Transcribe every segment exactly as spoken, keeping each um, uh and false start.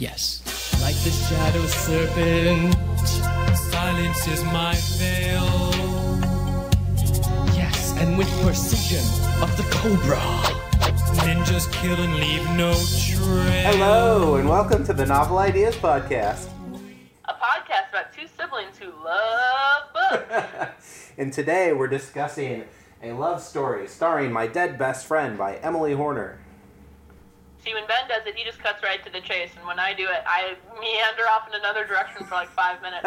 Yes. Like the shadow serpent, silence is my veil. Yes, and with precision of the cobra. Ninjas kill and leave no trail. Hello, and welcome to the Novel Ideas Podcast. A podcast about two siblings who love books. And today we're discussing a love story starring My Dead Best Friend by Emily Horner. See, when Ben does it, he just cuts right to the chase, and when I do it, I meander off in another direction for like five minutes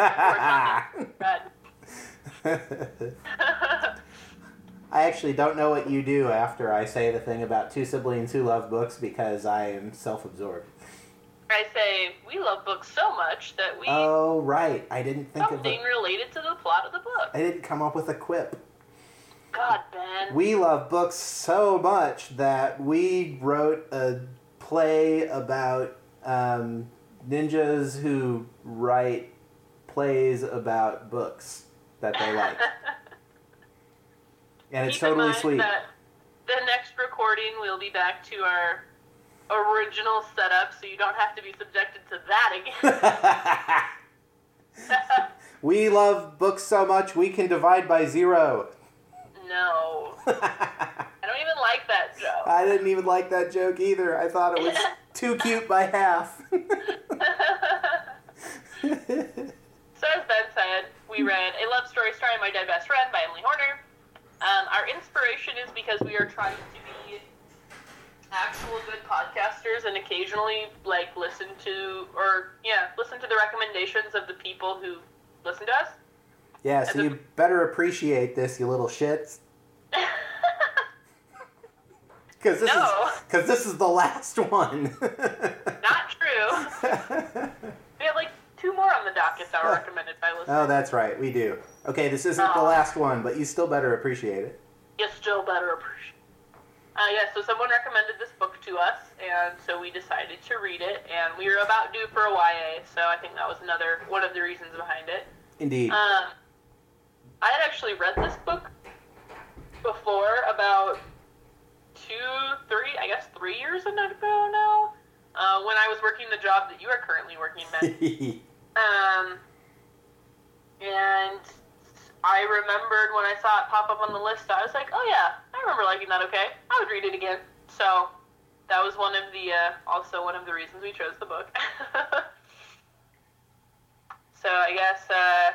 before it's done. I actually don't know what you do after I say the thing about two siblings who love books because I am self-absorbed. I say, we love books so much that we... Oh, right. I didn't think of something it. related to the plot of the book. I didn't come up with a quip. God, Ben. We love books so much that we wrote a play about um, ninjas who write plays about books that they like. And it's Keep totally in mind sweet. That the next recording, we'll be back to our original setup, so you don't have to be subjected to that again. We love books so much we can divide by zero. No. I don't even like that joke. I didn't even like that joke either. I thought it was too cute by half. So as Ben said, we read A Love Story Starring My Dead Best Friend by Emily Horner. Um, our inspiration is because we are trying to be actual good podcasters and occasionally like listen to or yeah listen to the recommendations of the people who listen to us. Yeah, so you better appreciate this, you little shits. Because this, no. is, this is the last one. Not true. We have like two more on the docket that were recommended by listeners. Oh, that's right, we do. Okay, this isn't Oh. the last one, but you still better appreciate it. You still better appreciate it. Uh, yeah, so someone recommended this book to us, and so we decided to read it, and we were about due for a Y A, so I think that was another one of the reasons behind it. Indeed. Um, I had actually read this book before, about two, three, I guess three years ago now, uh, when I was working the job that you are currently working, Ben. um, and I remembered when I saw it pop up on the list, I was like, oh yeah, I remember liking that, okay. I would read it again. So that was one of the, uh, also one of the reasons we chose the book. So I guess, uh,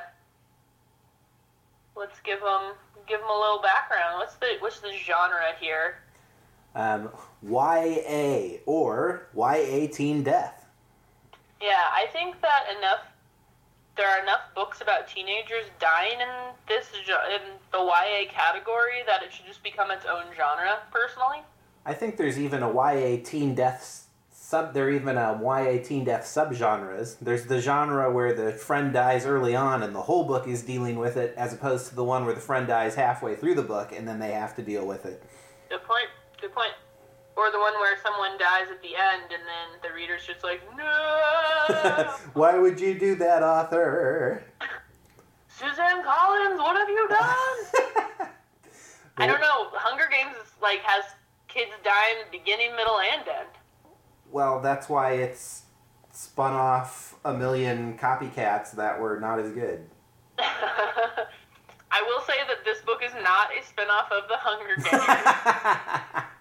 let's give them, give them a little background. What's the, what's the genre here? Um, Y A, or Y A Teen Death. Yeah, I think that enough, there are enough books about teenagers dying in this, in the Y A category that it should just become its own genre, personally. I think there's even a Y A Teen Death sub, there are even a Y A Teen Death subgenres. There's the genre where the friend dies early on and the whole book is dealing with it, as opposed to the one where the friend dies halfway through the book and then they have to deal with it. Good point, good point. Or the one where someone dies at the end and then the reader's just like, no! Why would you do that, author? Suzanne Collins, what have you done? I don't know. Hunger Games is, like, has kids die in the beginning, middle, and end. Well, that's why it's spun off a million copycats that were not as good. I will say that this book is not a spin-off of the Hunger Games.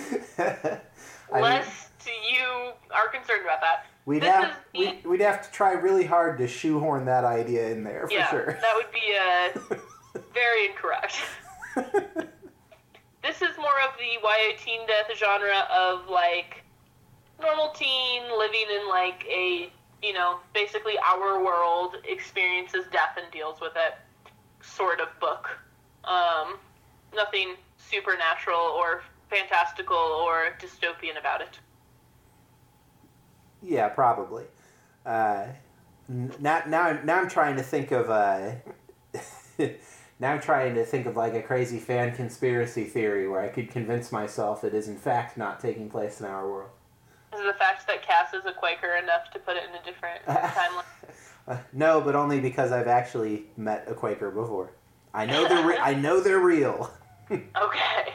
Lest you are concerned about that. We'd this have is, we'd, we'd have to try really hard to shoehorn that idea in there for yeah, sure. That would be uh, very incorrect. This is more of the Y A teen death genre of like normal teen living in like a, you know, basically our world experiences death and deals with it sort of book. Um, nothing supernatural or fantastical or dystopian about it. Yeah, probably. Uh, now, now, now I'm trying to think of uh, now I'm trying to think of like a crazy fan conspiracy theory where I could convince myself it is in fact not taking place in our world. Is it the fact that Cass is a Quaker enough to put it in a different timeline? Uh, no, but only because I've actually met a Quaker before. I know they're re- I know they're real. Okay.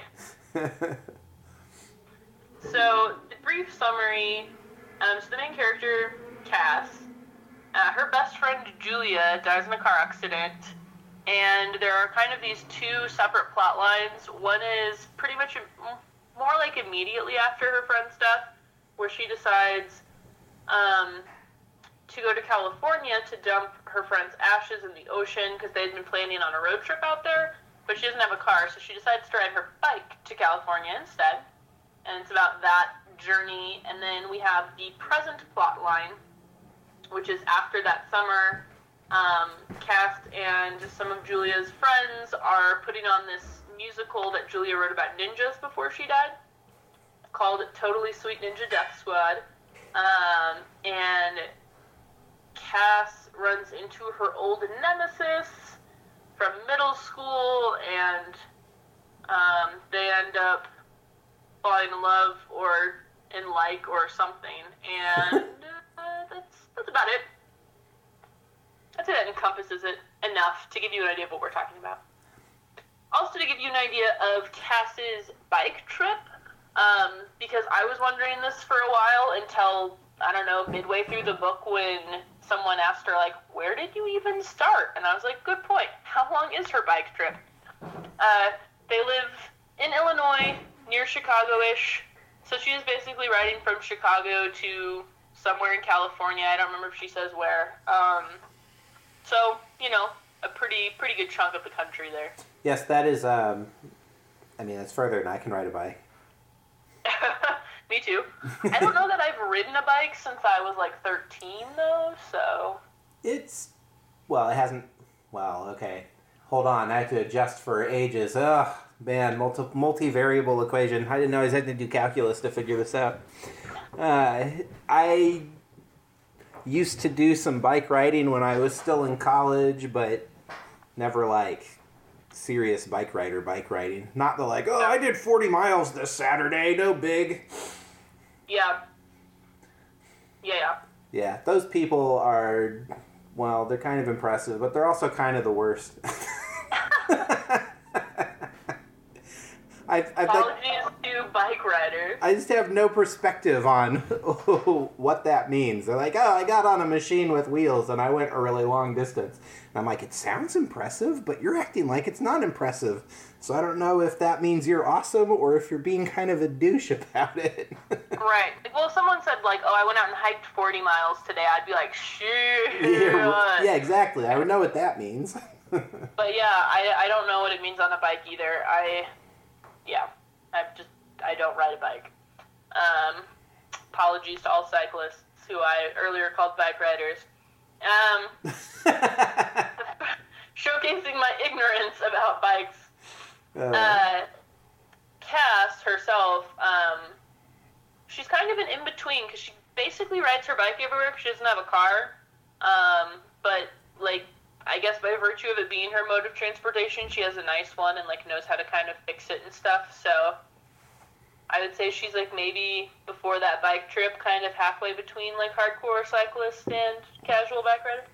So, the brief summary, um, so the main character Cass. Uh, her best friend Julia dies in a car accident, and there are kind of these two separate plot lines. One is pretty much more like immediately after her friend's death, where she decides um, to go to California to dump her friend's ashes in the ocean because they'd been planning on a road trip out there, but she doesn't have a car, so she decides to ride her bike to California instead, and it's about that journey. And then we have the present plot line, which is after that summer, um, Cass and some of Julia's friends are putting on this musical that Julia wrote about ninjas before she died, called Totally Sweet Ninja Death Squad. Um, and Cass runs into her old nemesis from middle school, and um, they end up falling in love or in like or something. And uh, that's that's about it. I'd say that encompasses it enough to give you an idea of what we're talking about. Also, to give you an idea of Cass's bike trip, um, because I was wondering this for a while until, I don't know, midway through the book when someone asked her, like, where did you even start? And I was like, good point. How long is her bike trip? Uh, they live in Illinois, near Chicago-ish, so she is basically riding from Chicago to somewhere in California. I don't remember if she says where. Um, so, you know, a pretty pretty good chunk of the country there. Yes, that is, um, I mean, it's further than I can ride a bike. Me too. I don't know that I've ridden a bike since I was like thirteen, though, so... It's, well, it hasn't, well, okay. Hold on, I have to adjust for ages. Ugh, man, multi, multivariable equation. I didn't know I had to do calculus to figure this out. Uh, I used to do some bike riding when I was still in college, but never, like, serious bike rider bike riding. Not the, like, oh, I did forty miles this Saturday, no big. Yeah. Yeah, yeah. Yeah, those people are, well, they're kind of impressive, but they're also kind of the worst. I've, I've Apologies like, to bike riders. I just have no perspective on what that means. They're like, oh, I got on a machine with wheels and I went a really long distance. And I'm like, it sounds impressive, but you're acting like it's not impressive. So I don't know if that means you're awesome or if you're being kind of a douche about it. Right. Well, if someone said, like, oh, I went out and hiked forty miles today, I'd be like, shit. Yeah, yeah, exactly. I would know what that means. But yeah, I, I don't know what it means on a bike either. I, yeah, I just, I don't ride a bike. Um, apologies to all cyclists who I earlier called bike riders. Um, showcasing my ignorance about bikes. Uh, uh, Cass herself, um, she's kind of an in-between, because she basically rides her bike everywhere because she doesn't have a car. Um, but, like, I guess by virtue of it being her mode of transportation, she has a nice one and, like, knows how to kind of fix it and stuff. So I would say she's, like, maybe before that bike trip, kind of halfway between, like, hardcore cyclist and casual bike rider.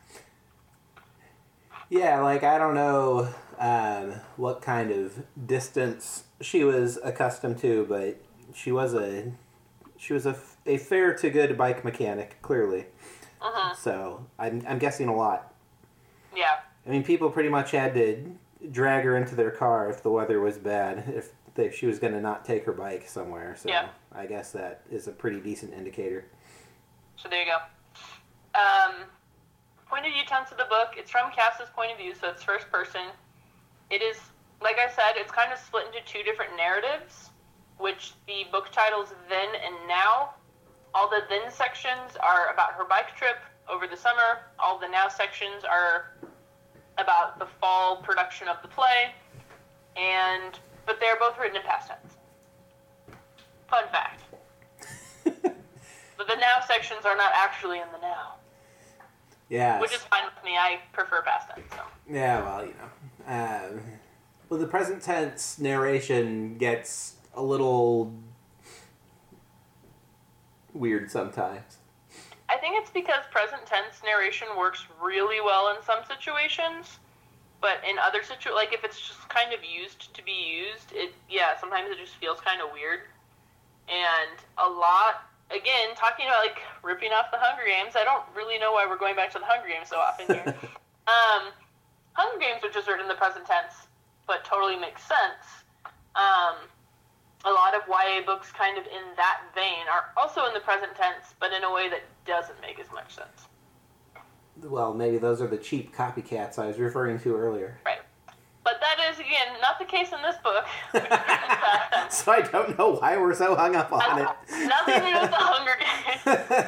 Yeah, like, I don't know um, what kind of distance she was accustomed to, but she was a she was a, a fair to good bike mechanic, clearly. Uh-huh. So I'm I'm guessing a lot. Yeah. I mean, people pretty much had to drag her into their car if the weather was bad, if, if she was going to not take her bike somewhere. So yeah. I guess that is a pretty decent indicator. So there you go. Um, point of view tense of the book, it's from Cass's point of view, so it's first person. It is, like I said, it's kind of split into two different narratives, which the book titles Then and Now. All the then sections are about her bike trip over the summer. All the now sections are about the fall production of the play, and but they're both written in past tense. Fun fact. But the now sections are not actually in the now. Yeah. Which is fine with me. I prefer past tense. So. Yeah, well, you know. Um, well, the present tense narration gets a little weird sometimes. I think it's because present tense narration works really well in some situations, but in other situations, like if it's just kind of used to be used, it yeah, sometimes it just feels kind of weird. And a lot, again, talking about, like, ripping off the Hunger Games, I don't really know why we're going back to the Hunger Games so often here. um, Hunger Games, which is written in the present tense, but totally makes sense. Um, a lot of Y A books kind of in that vein are also in the present tense, but in a way that doesn't make as much sense. Well, maybe those are the cheap copycats I was referring to earlier. Right. But that is, again, not the case in this book. So I don't know why we're so hung up on it. Nothing to do with the Hunger Games.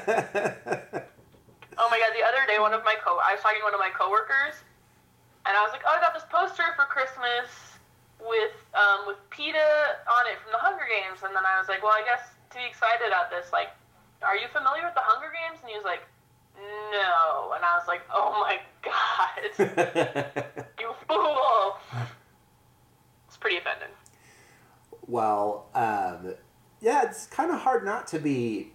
Oh my god, the other day, one of my co- I was talking to one of my coworkers, and I was like, oh, I got this poster for Christmas with um, with PETA on it from the Hunger Games. And then I was like, well, I guess to be excited about this, like, are you familiar with the Hunger Games? And he was like, no. And I was like, oh my god. You fool. It's pretty offending. Well, um, yeah, it's kind of hard not to be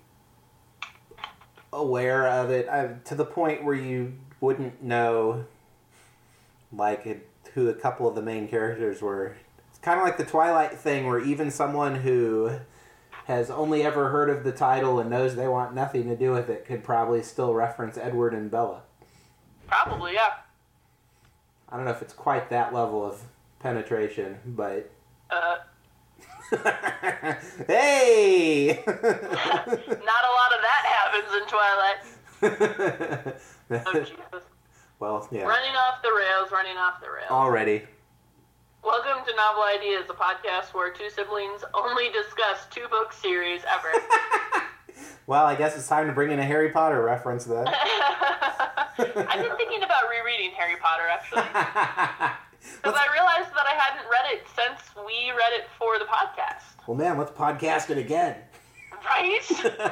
aware of it I, to the point where you wouldn't know, like, it, who a couple of the main characters were. It's kind of like the Twilight thing, where even someone who has only ever heard of the title and knows they want nothing to do with it could probably still reference Edward and Bella. Probably, yeah. I don't know if it's quite that level of penetration, but... Uh... Hey! Not a lot of that happens in Twilight. Oh, Jesus. Well, yeah. Running off the rails, running off the rails. Already. Welcome to Novel Ideas, a podcast where two siblings only discuss two book series ever. Well, I guess it's time to bring in a Harry Potter reference then. I've been thinking about rereading Harry Potter, actually. Because I realized that I hadn't read it since we read it for the podcast. Well, man, let's podcast it again. Right?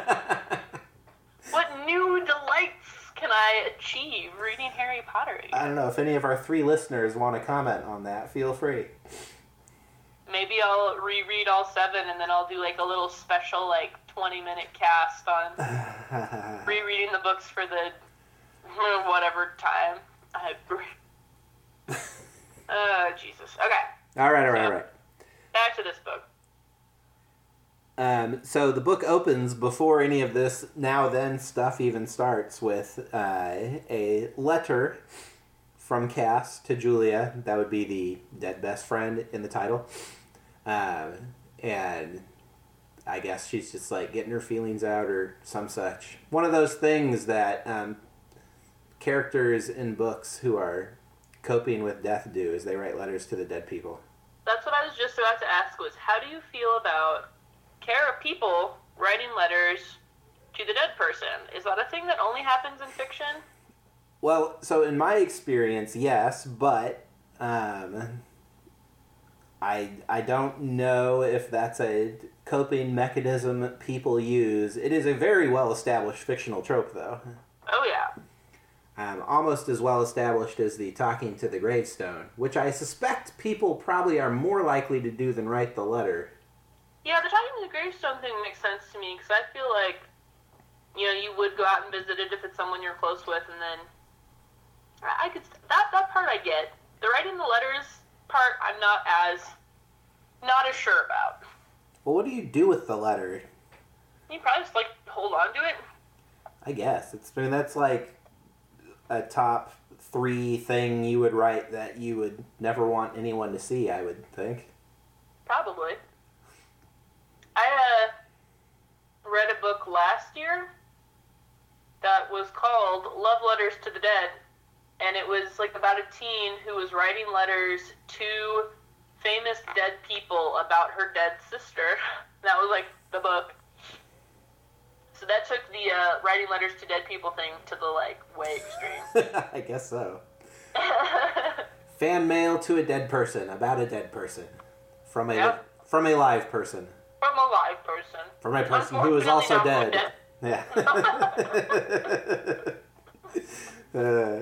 What new delights can I achieve reading Harry Potter again? I don't know. If any of our three listeners want to comment on that, feel free. Maybe I'll reread all seven, and then I'll do, like, a little special, like, twenty-minute cast on rereading the books for the whatever time I Oh, Jesus. Okay. All right, all right, so, all right. Back to this book. Um, so the book opens before any of this now-then stuff even starts with uh, a letter from Cass to Julia. That would be the dead best friend in the title. Um, and I guess she's just like getting her feelings out or some such. One of those things that um, characters in books who are coping with death do is they write letters to the dead people. That's what I was just about to ask was, how do you feel about care of people writing letters to the dead person? Is that a thing that only happens in fiction? Well, so in my experience, yes, but um, I I don't know if that's a coping mechanism people use. It is a very well-established fictional trope, though. Oh, yeah. Um, almost as well established as the talking to the gravestone, which I suspect people probably are more likely to do than write the letter. Yeah, the talking to the gravestone thing makes sense to me, because I feel like, you know, you would go out and visit it if it's someone you're close with, and then I could, that, that part I get. The writing the letters part, I'm not as, not as sure about. Well, what do you do with the letter? You probably just, like, hold on to it. I guess. It's, I mean, that's like a top three thing you would write that you would never want anyone to see, I would think. Probably. I uh, read a book last year that was called Love Letters to the Dead, and it was like about a teen who was writing letters to famous dead people about her dead sister. That was like the book. So that took the uh, writing letters to dead people thing to the, like, way extreme. I guess so. Fan mail to a dead person, about a dead person. From a Yep. from a live person. From a live person. From a person who is also Unfortunately, dead. not Yeah. uh,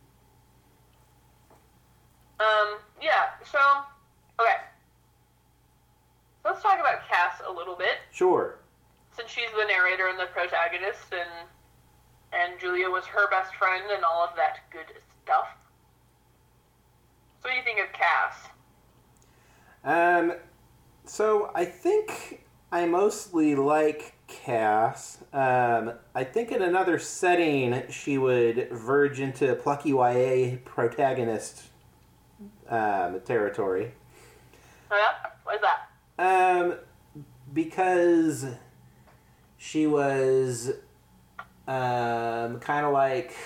Um, yeah, so, okay. Let's talk about Cass a little bit. sure. Since she's the narrator and the protagonist, and and Julia was her best friend and all of that good stuff. So what do you think of Cass? Um, so I think I mostly like Cass. Um, I think in another setting she would verge into plucky Y A protagonist um, territory. Oh yeah? Why is that? Um, because she was um, kind of like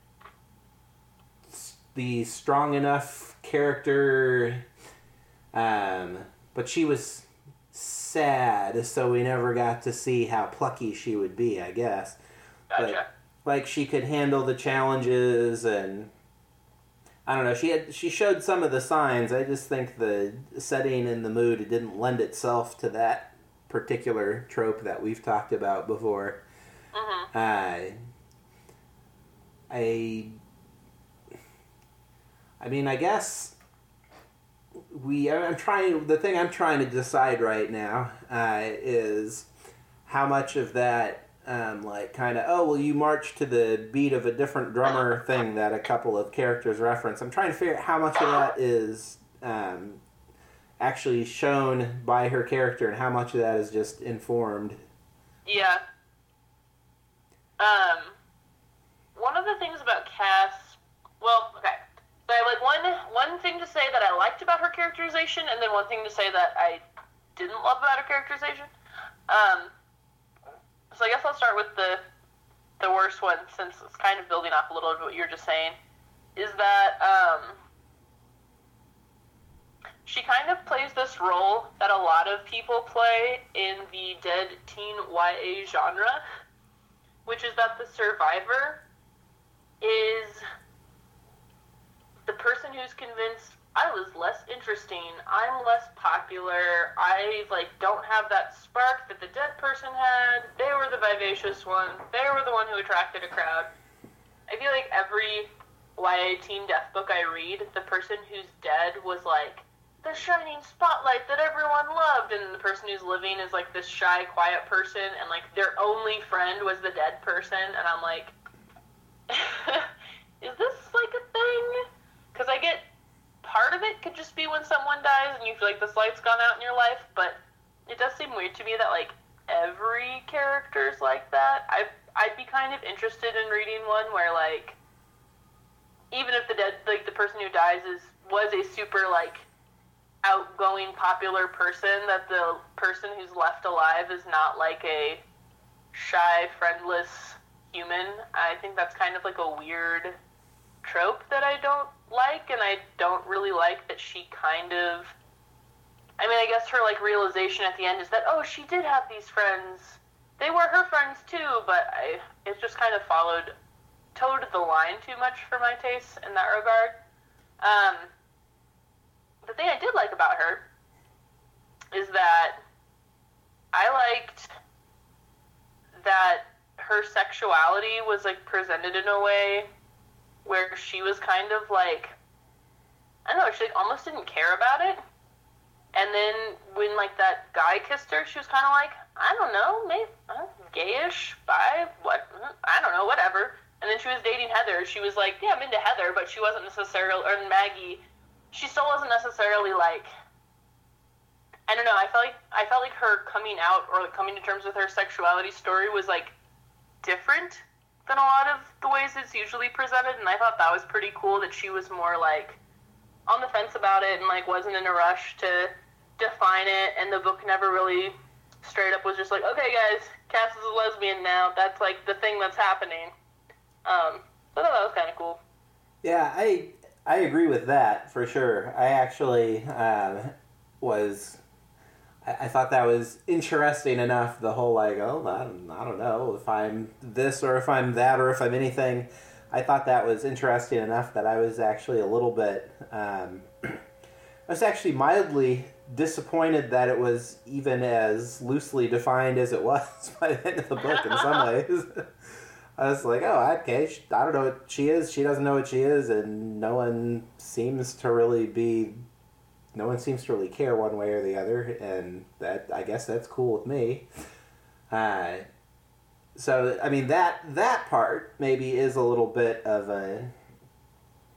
the strong enough character, um, but she was sad, so we never got to see how plucky she would be, I guess. Gotcha. But, like, she could handle the challenges, and I don't know, she had she showed some of the signs. I just think the setting and the mood, it didn't lend itself to that particular trope that we've talked about before. Mm-hmm. Uh, I I mean, I guess we. I'm trying. The thing I'm trying to decide right now uh, is how much of that, um, like, kind of, oh, well, you march to the beat of a different drummer thing that a couple of characters reference. I'm trying to figure out how much of that is um, actually shown by her character and how much of that is just informed. Yeah. Um, one of the things about Cass, well, okay. So I have like one one thing to say that I liked about her characterization, and then one thing to say that I didn't love about her characterization. Um, so I guess I'll start with the the worst one, since it's kind of building off a little of what you were just saying. Is that um, she kind of plays this role that a lot of people play in the dead teen Y A genre, which is that the survivor is the person who's convinced, I was less interesting, I'm less popular, I, like, don't have that spark that the dead person had, they were the vivacious one, they were the one who attracted a crowd. I feel like every Y A teen death book I read, the person who's dead was, like, the shining spotlight that everyone loved, and the person who's living is, like, this shy, quiet person, and, like, their only friend was the dead person, and I'm like, is this, like, a thing? Because I get part of it could just be when someone dies and you feel like this light's gone out in your life, but it does seem weird to me that, like, every character's like that. I, I'd be kind of interested in reading one where, like, even if the dead, like, the person who dies is was a super, like, outgoing, popular person, that the person who's left alive is not, like, a shy, friendless human. I think that's kind of, like, a weird trope that I don't like, and I don't really like that she kind of, I mean, I guess her, like, realization at the end is that, oh, she did have these friends, they were her friends too, but I, it just kind of followed, towed the line too much for my taste in that regard. Um, the thing I did like about her is that I liked that her sexuality was, like, presented in a way where she was kind of like, I don't know, she like, almost didn't care about it. And then when, like, that guy kissed her, she was kind of like, I don't know, maybe uh, gayish, bi, what, I don't know, whatever. And then she was dating Heather. She was like, yeah, I'm into Heather, but she wasn't necessarily, or Maggie, she still wasn't necessarily like, I don't know, I felt like, I felt like her coming out, or like coming to terms with her sexuality story was, like, different than a lot of the ways it's usually presented, and I thought that was pretty cool that she was more, like, on the fence about it and, like, wasn't in a rush to define it, and the book never really straight up was just like, okay, guys, Cass is a lesbian now, that's, like, the thing that's happening. Um, so I thought that was kind of cool. Yeah, I I agree with that, for sure. I actually um, was... I thought that was interesting enough, the whole, like, oh, I don't, I don't know if I'm this or if I'm that or if I'm anything. I thought that was interesting enough that I was actually a little bit, um, I was actually mildly disappointed that it was even as loosely defined as it was by the end of the book in some ways. I was like, oh, okay, I don't know what she is, she doesn't know what she is, and no one seems to really be... No one seems to really care one way or the other, and that, I guess that's cool with me. Uh, so, I mean, that that part maybe is a little bit of a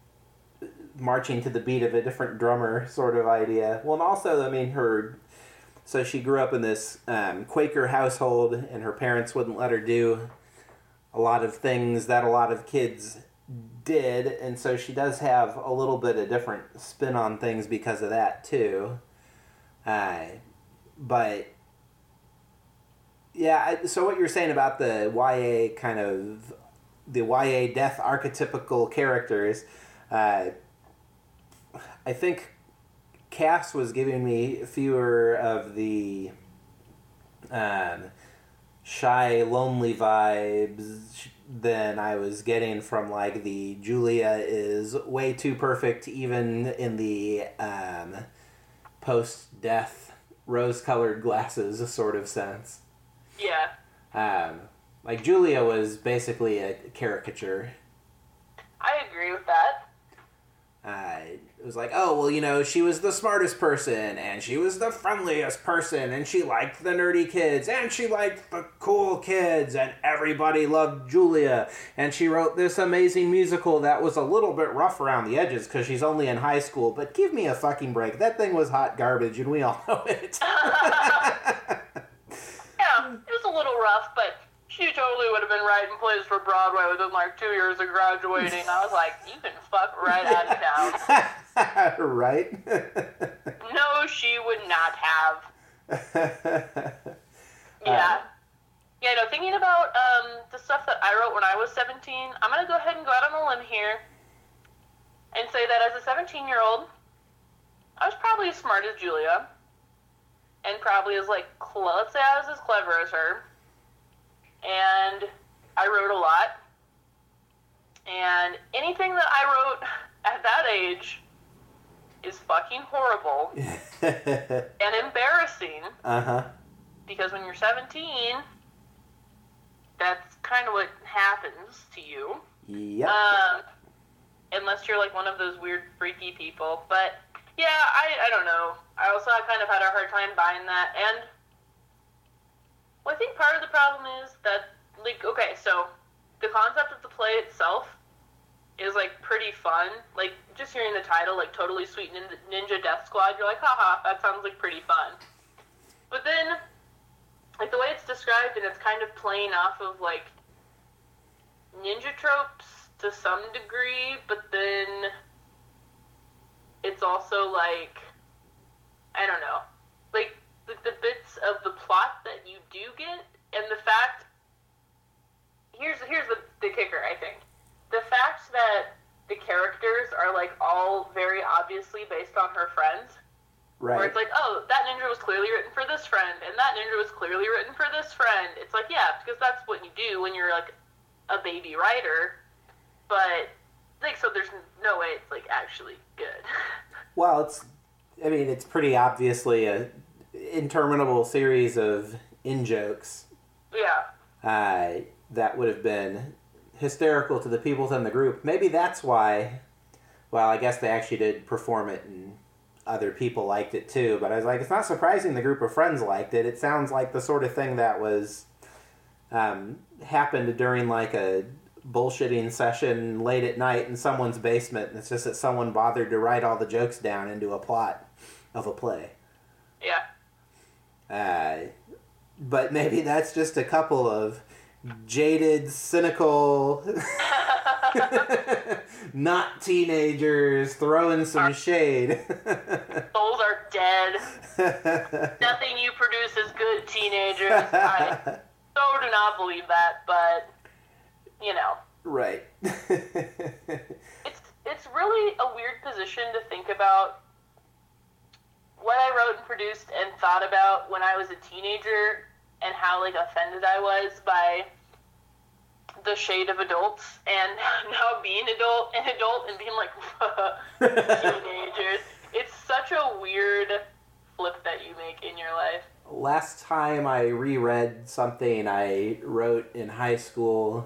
marching to the beat of a different drummer sort of idea. Well, and also, I mean, her so she grew up in this um, Quaker household, and her parents wouldn't let her do a lot of things that a lot of kids did, and so she does have a little bit of different spin on things because of that too. Uh, but yeah, so what you're saying about the Y A kind of the Y A death archetypical characters, uh, I think Cass was giving me fewer of the um, shy, lonely vibes than I was getting from, like, the Julia is way too perfect even in the um, post-death rose-colored glasses sort of sense. Yeah. Um, like, Julia was basically a caricature. I agree with that. Uh, it was like, oh, well, you know, she was the smartest person, and she was the friendliest person, and she liked the nerdy kids, and she liked the cool kids, and everybody loved Julia, and she wrote this amazing musical that was a little bit rough around the edges, because she's only in high school, but give me a fucking break. That thing was hot garbage, and we all know it. Yeah, it was a little rough, but she totally would have been writing plays for Broadway within like two years of graduating. I was like, you can fuck right out of town. Right? No, she would not have. Yeah. Yeah, no, thinking about um, the stuff that I wrote when I was seventeen, I'm going to go ahead and go out on a limb here and say that as a seventeen-year-old, I was probably as smart as Julia and probably as, like, cl- let's say I was as clever as her. And I wrote a lot. And anything that I wrote at that age is fucking horrible and embarrassing. Uh-huh. Because when you're seventeen, that's kind of what happens to you. Yep. Um, unless you're like one of those weird, freaky people. But yeah, I, I don't know. I also kind of had a hard time buying that. And well, I think part of the problem is that, like, okay, so the concept of the play itself is, like, pretty fun. Like, just hearing the title, like, Totally Sweet Nin- Ninja Death Squad, you're like, haha, that sounds like pretty fun. But then, like, the way it's described, and it's kind of playing off of, like, ninja tropes to some degree, but then it's also, like, I don't know, like, the, the bits of the plot that you do get, and the fact, here's here's the, the kicker, I think. The fact that the characters are, like, all very obviously based on her friends. Right. Where it's like, oh, that ninja was clearly written for this friend, and that ninja was clearly written for this friend. It's like, yeah, because that's what you do when you're, like, a baby writer. But, like, so there's no way it's, like, actually good. Well, it's, I mean, it's pretty obviously a interminable series of in-jokes. Yeah. Uh, that would have been hysterical to the people within the group. Maybe that's why, well, I guess they actually did perform it and other people liked it too, but I was like, it's not surprising the group of friends liked it. It sounds like the sort of thing that was, um, happened during like a bullshitting session late at night in someone's basement, and it's just that someone bothered to write all the jokes down into a plot of a play. Yeah. Uh, but maybe that's just a couple of jaded, cynical, not teenagers throwing some Our shade. souls are dead. Nothing you produce is good, teenagers. I so do not believe that, but, you know. Right. It's it's really a weird position to think about what I wrote and produced and thought about when I was a teenager and how, like, offended I was by the shade of adults, and now being adult an adult and being like, teenagers. It's such a weird flip that you make in your life. Last time I reread something I wrote in high school,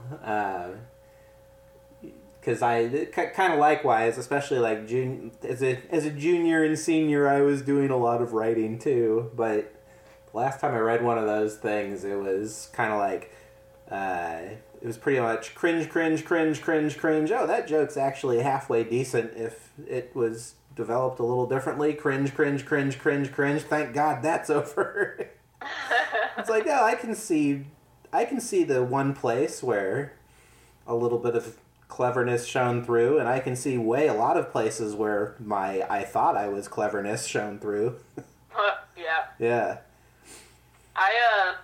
because uh, I kind of likewise, especially like jun- as a as a junior and senior, I was doing a lot of writing too. But last time I read one of those things, it was kind of like, uh, it was pretty much cringe, cringe, cringe, cringe, cringe. Oh, that joke's actually halfway decent if it was developed a little differently. Cringe, cringe, cringe, cringe, cringe. Thank God that's over. It's like, oh, I can see, I can see the one place where a little bit of cleverness shone through, and I can see way a lot of places where my I thought I was cleverness shone through. uh, yeah. Yeah. I uh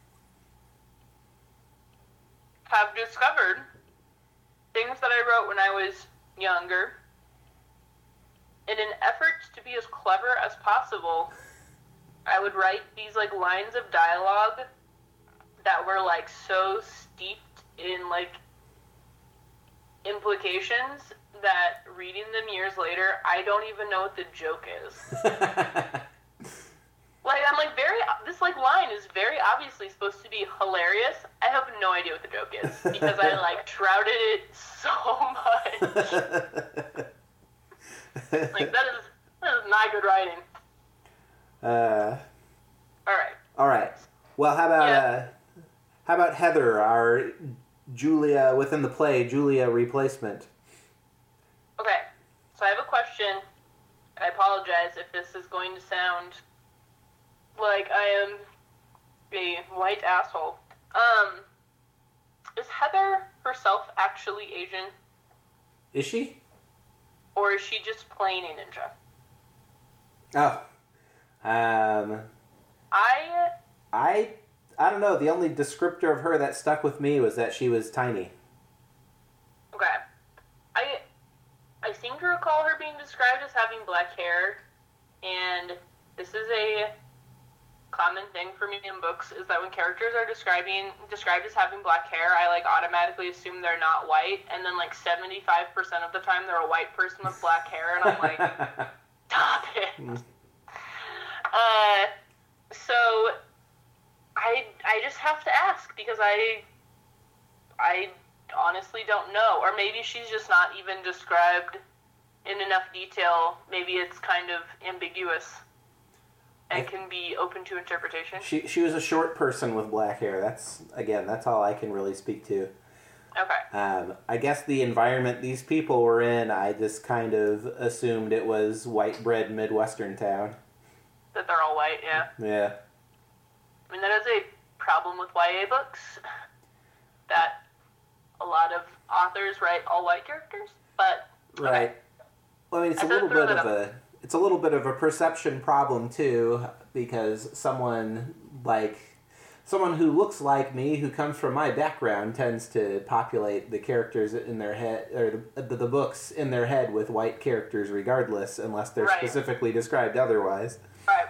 have discovered things that I wrote when I was younger. In an effort to be as clever as possible, I would write these like lines of dialogue that were like so steeped in like implications that reading them years later, I don't even know what the joke is. Like, I'm like, very, this, like, line is very obviously supposed to be hilarious. I have no idea what the joke is, because I, like, shrouded it so much. Like, that is, that is not good writing. Uh. Alright. Alright. Well, how about, Yeah. uh, how about Heather, our Julia within the play, Julia replacement? Okay, so I have a question. I apologize if this is going to sound like I am a white asshole. Um, is Heather herself actually Asian? Is she? Or is she just plain a ninja? Oh. Um, I... I, I don't know. The only descriptor of her that stuck with me was that she was tiny. Okay. I, I seem to recall her being described as having black hair, and this is a common thing for me in books, is that when characters are describing described as having black hair, I like automatically assume they're not white, and then like seventy-five percent of the time they're a white person with black hair, and I'm like, stop it. uh, so I I just have to ask, because I I honestly don't know, or maybe she's just not even described in enough detail. Maybe it's kind of ambiguous and can be open to interpretation. She she was a short person with black hair. That's, again, that's all I can really speak to. Okay. Um, I guess the environment these people were in, I just kind of assumed it was white bread Midwestern town. That they're all white, yeah. Yeah. I mean, that is a problem with Y A books, that a lot of authors write all white characters, but... Right. Okay. Well, I mean, it's I a said little throw bit that of up. a it's a little bit of a perception problem too, because someone like someone who looks like me, who comes from my background, tends to populate the characters in their head, or the, the books in their head with white characters, regardless, unless they're Right. specifically described otherwise. Right.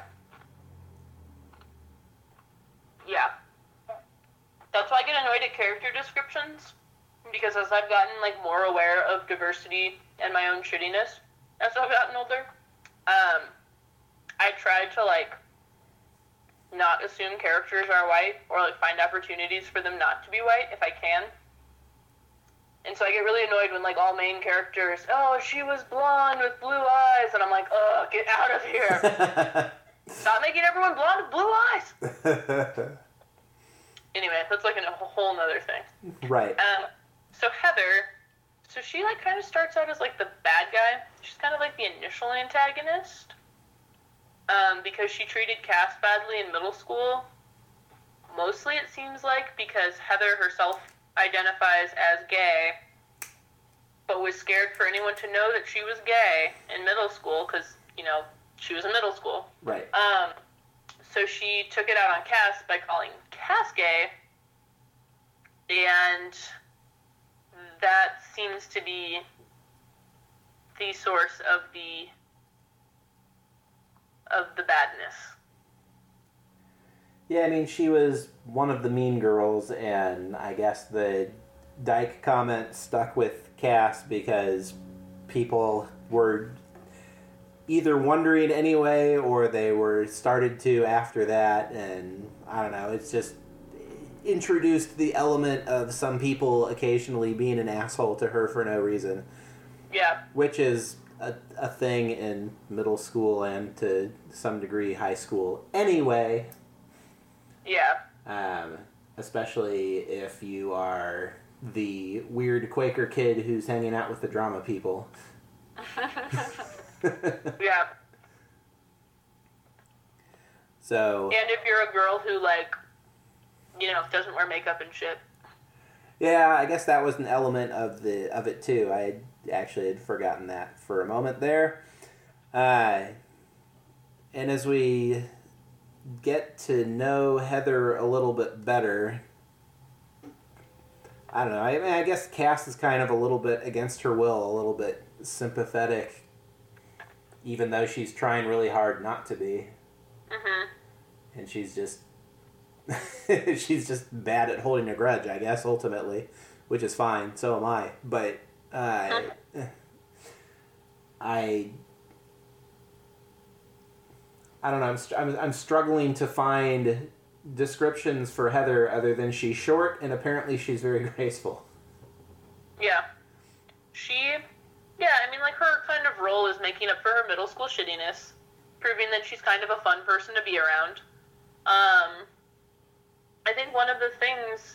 Yeah. That's why I get annoyed at character descriptions, because as I've gotten, like, more aware of diversity and my own shittiness as I've gotten older, um, I try to, like, not assume characters are white, or, like, find opportunities for them not to be white if I can. And so I get really annoyed when, like, all main characters, oh, she was blonde with blue eyes, and I'm like, ugh, get out of here. Stop making everyone blonde with blue eyes. Anyway, that's like a whole nother thing. Right. Um, so Heather, so she like kind of starts out as like the bad guy. She's kind of like the initial antagonist, um, because she treated Cass badly in middle school. Mostly, it seems like, because Heather herself identifies as gay, but was scared for anyone to know that she was gay in middle school, because, you know, she was in middle school. Right. Um, so she took it out on Cass by calling Cass gay, and that seems to be the source of the of the badness. Yeah, I mean, she was one of the mean girls, and I guess the Dyke comment stuck with Cass because people were either wondering anyway, or they were started to after that, and I don't know, it's just introduced the element of some people occasionally being an asshole to her for no reason. Yeah. Which is a, a thing in middle school and to some degree high school anyway. Yeah. Um, especially if you are the weird Quaker kid who's hanging out with the drama people. Yeah. So. And if you're a girl who, like, you know, doesn't wear makeup and shit. Yeah, I guess that was an element of the of it too. I had actually had forgotten that for a moment there. Uh, and as we get to know Heather a little bit better, I don't know. I mean, I guess Cass is kind of a little bit against her will, a little bit sympathetic, even though she's trying really hard not to be. Mm-hmm. And she's just she's just bad at holding a grudge, I guess, ultimately, which is fine. So am I. But uh, I I don't know. I'm, I'm I'm struggling to find descriptions for Heather other than she's short and apparently she's very graceful. Yeah. She, yeah, I mean, like, her kind of role is making up for her middle school shittiness, proving that she's kind of a fun person to be around. Um, I think one of the things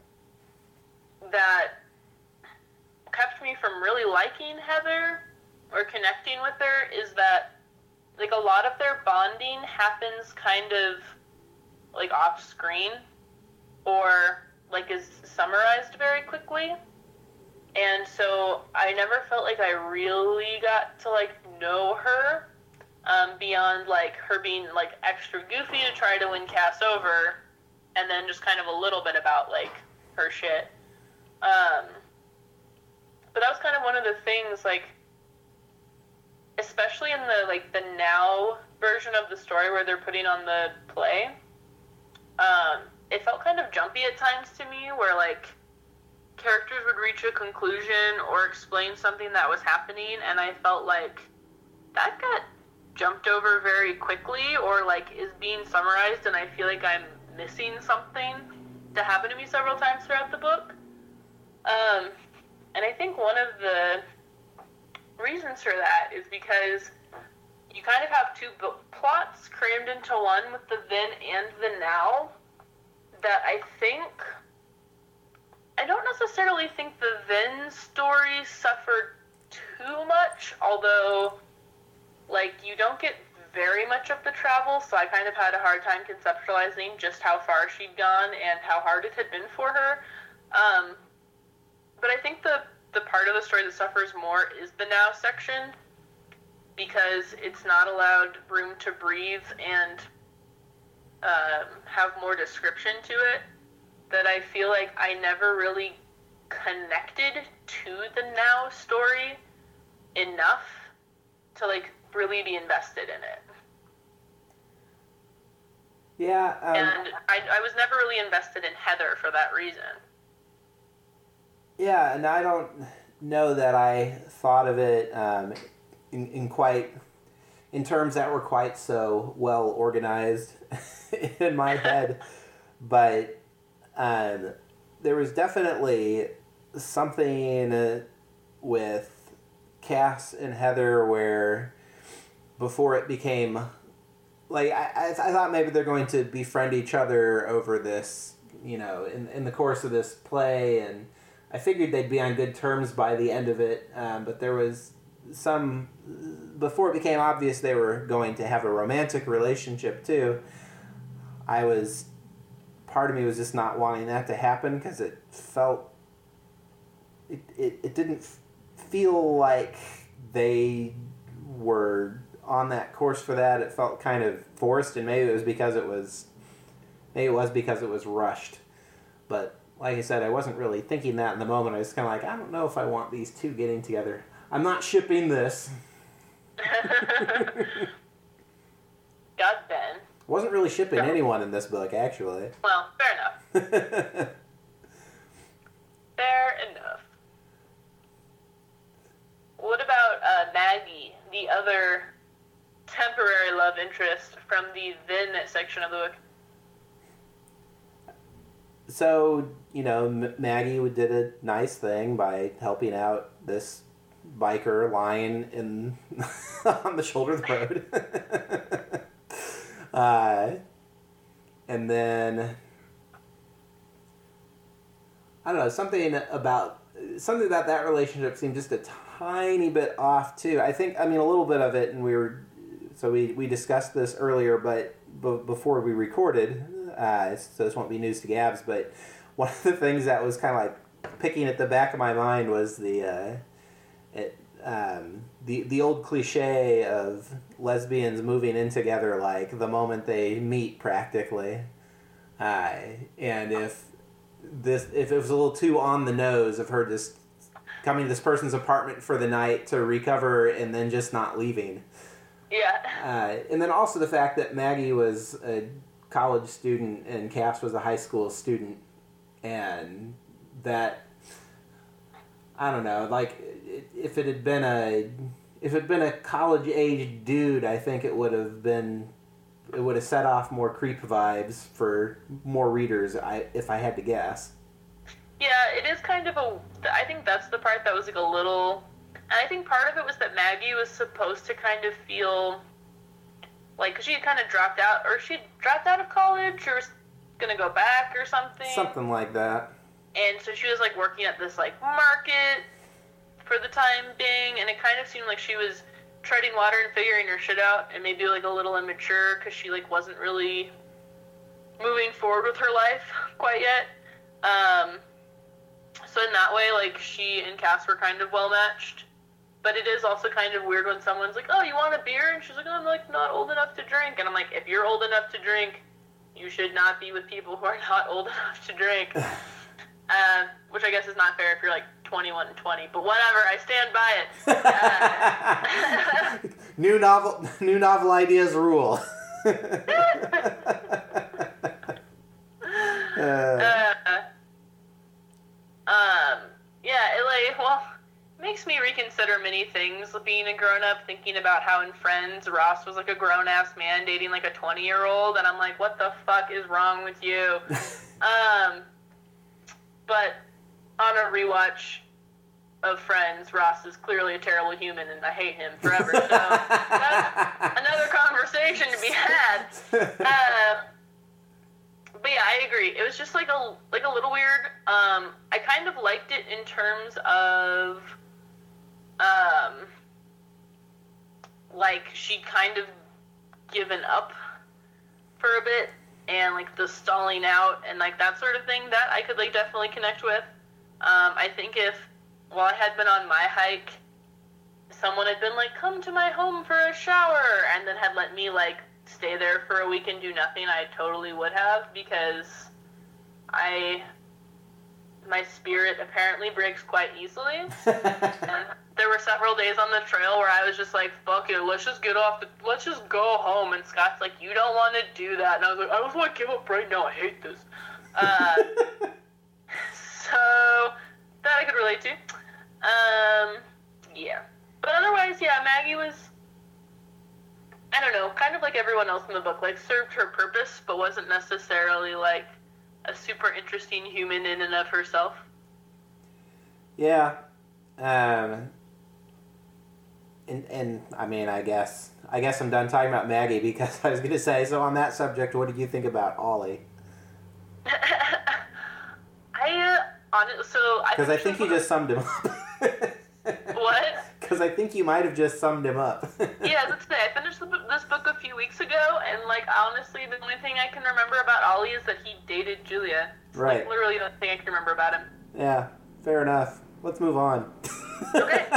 that kept me from really liking Heather or connecting with her is that, like, a lot of their bonding happens kind of, like, off-screen or, like, is summarized very quickly. And so I never felt like I really got to, like, know her um, beyond, like, her being, like, extra goofy to try to win Cass over, and then just kind of a little bit about, like, her shit. Um, but that was kind of one of the things, like, especially in the, like, the now version of the story where they're putting on the play, um, it felt kind of jumpy at times to me, where, like, characters would reach a conclusion or explain something that was happening, and I felt like that got jumped over very quickly, or, like, is being summarized, and I feel like I'm missing something that happened to me several times throughout the book. Um, and I think one of the reasons for that is because you kind of have two book plots crammed into one with the then and the now that I think, I don't necessarily think the then stories suffered too much, although, like, you don't get very much of the travel, so I kind of had a hard time conceptualizing just how far she'd gone and how hard it had been for her. Um, but I think the, the part of the story that suffers more is the now section, because it's not allowed room to breathe and um, have more description to it, that I feel like I never really connected to the now story enough to, like, really be invested in it. Yeah. Um, and I, I was never really invested in Heather for that reason. Yeah, and I don't know that I thought of it um, in, in quite, in terms that were quite so well organized in my head, but um, there was definitely something with Cass and Heather where before it became, like, I, I, I thought maybe they're going to befriend each other over this, you know, in, in the course of this play, and I figured they'd be on good terms by the end of it, um, but there was some, before it became obvious they were going to have a romantic relationship too, I was, part of me was just not wanting that to happen, because it felt, it, it, it didn't feel like they were on that course for that. It felt kind of forced, and maybe it was because it was, maybe it was because it was rushed, but like I said, I wasn't really thinking that in the moment. I was kind of like, I don't know if I want these two getting together. I'm not shipping this. God, Ben. Wasn't really shipping anyone in this book, actually. Well, fair enough. Fair enough. What about uh, Maggie, the other temporary love interest from the then section of the book? So, you know, M- Maggie did a nice thing by helping out this biker lying in on the shoulder of the road. uh, and then, I don't know, something about something about that relationship seemed just a tiny bit off too. I think, I mean, a little bit of it, and we were, so we, we discussed this earlier, but b- before we recorded, uh, so this won't be news to Gabs, but one of the things that was kind of like picking at the back of my mind was the, uh, it, um, the the old cliche of lesbians moving in together like the moment they meet, practically. Uh, and if this if it was a little too on the nose of her just coming to this person's apartment for the night to recover and then just not leaving. Yeah. Uh, and then also the fact that Maggie was a college student and Cass was a high school student, and that, I don't know, like, if it had been a if it had been a college age dude, I think it would have been it would have set off more creep vibes for more readers, I if I had to guess. Yeah, it is kind of a... I think that's the part that was, like, a little... And I think part of it was that Maggie was supposed to kind of feel... Like, she had kind of dropped out, or she dropped out of college, or was going to go back or something. Something like that. And so she was, like, working at this, like, market for the time being, and it kind of seemed like she was treading water and figuring her shit out, and maybe, like, a little immature, because she, like, wasn't really moving forward with her life quite yet. Um... So in that way, like, she and Cass were kind of well-matched. But it is also kind of weird when someone's like, oh, you want a beer? And she's like, oh, I'm, like, not old enough to drink. And I'm like, if you're old enough to drink, you should not be with people who are not old enough to drink. uh, which I guess is not fair if you're, like, twenty-one and twenty. But whatever, I stand by it. Uh, new novel new novel ideas rule. uh. uh, Um, yeah, it, like, well, makes me reconsider many things being a grown-up, thinking about how in Friends, Ross was, like, a grown-ass man dating, like, a twenty-year-old, and I'm like, what the fuck is wrong with you? um, but on a rewatch of Friends, Ross is clearly a terrible human, and I hate him forever, so that's another conversation to be had. Uh, But yeah, I agree. It was just like a like a little weird. Um, I kind of liked it in terms of, um, like she kind of given up for a bit, and like the stalling out and like that sort of thing that I could like definitely connect with. Um, I think if while I had been on my hike, someone had been like, "Come to my home for a shower," and then had let me like stay there for a week and do nothing, I totally would have, because I, my spirit apparently breaks quite easily. And there were several days on the trail where I was just like, fuck it, let's just get off the, let's just go home, and Scott's like, you don't want to do that, and I was like, I just want to give up right now, I hate this. Uh, so, that I could relate to. Um, yeah. But otherwise, yeah, Maggie was, I don't know, kind of like everyone else in the book, like, served her purpose, but wasn't necessarily, like, a super interesting human in and of herself. Yeah. Um, and, and, I mean, I guess, I guess I'm done talking about Maggie, because I was going to say, so on that subject, what did you think about Ollie? I, uh, on it, so... Because I, I think you just summed him up. What? Because I think you might have just summed him up. Yeah, that's it. I finished the, this book a few weeks ago, and, like, honestly, the only thing I can remember about Ollie is that he dated Julia. It's, right. Like, literally the only thing I can remember about him. Yeah, fair enough. Let's move on. Okay.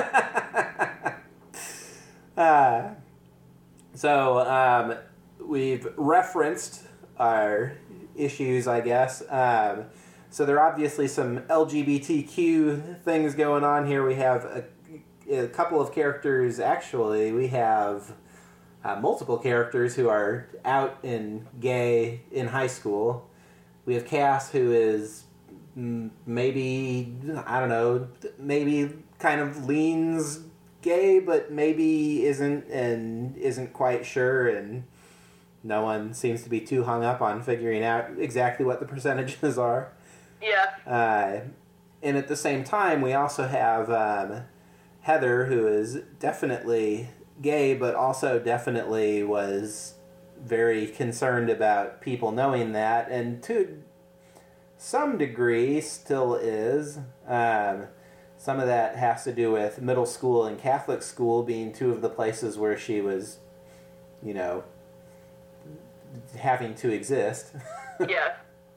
uh, so, um, we've referenced our issues, I guess. Um, so there are obviously some L G B T Q things going on here. We have a, a couple of characters, actually. We have uh, multiple characters who are out and gay in high school. We have Cass, who is maybe, I don't know, maybe kind of leans gay, but maybe isn't, and isn't quite sure, and no one seems to be too hung up on figuring out exactly what the percentages are. Yeah. Uh, and at the same time, we also have um, Heather, who is definitely gay, but also definitely was very concerned about people knowing that, and to some degree still is. Um, some of that has to do with middle school and Catholic school being two of the places where she was, you know, having to exist. Yeah.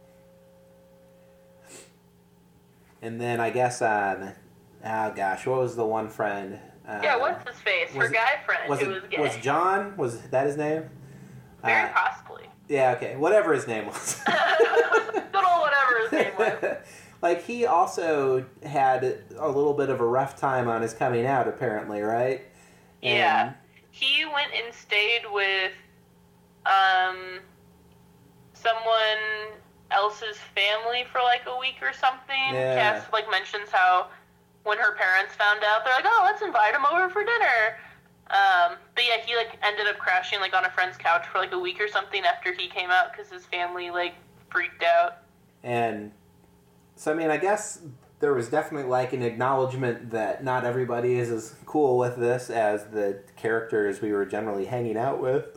And then I guess, um, oh gosh, what was the one friend? Uh, Yeah, what's his face? Her it- guy friend was who it, was gay. Was John? Was that his name? Very Uh, possibly. Yeah, okay. Whatever his name was. Good old whatever his name was. Like, he also had a little bit of a rough time on his coming out, apparently, right? Yeah. And- He went and stayed with um someone else's family for like a week or something. Yeah. Cass like mentions how when her parents found out, they're like, "Oh, let's invite him over for dinner." Um, but yeah, he like ended up crashing like on a friend's couch for like a week or something after he came out because his family like freaked out. And so, I mean, I guess there was definitely like an acknowledgement that not everybody is as cool with this as the characters we were generally hanging out with.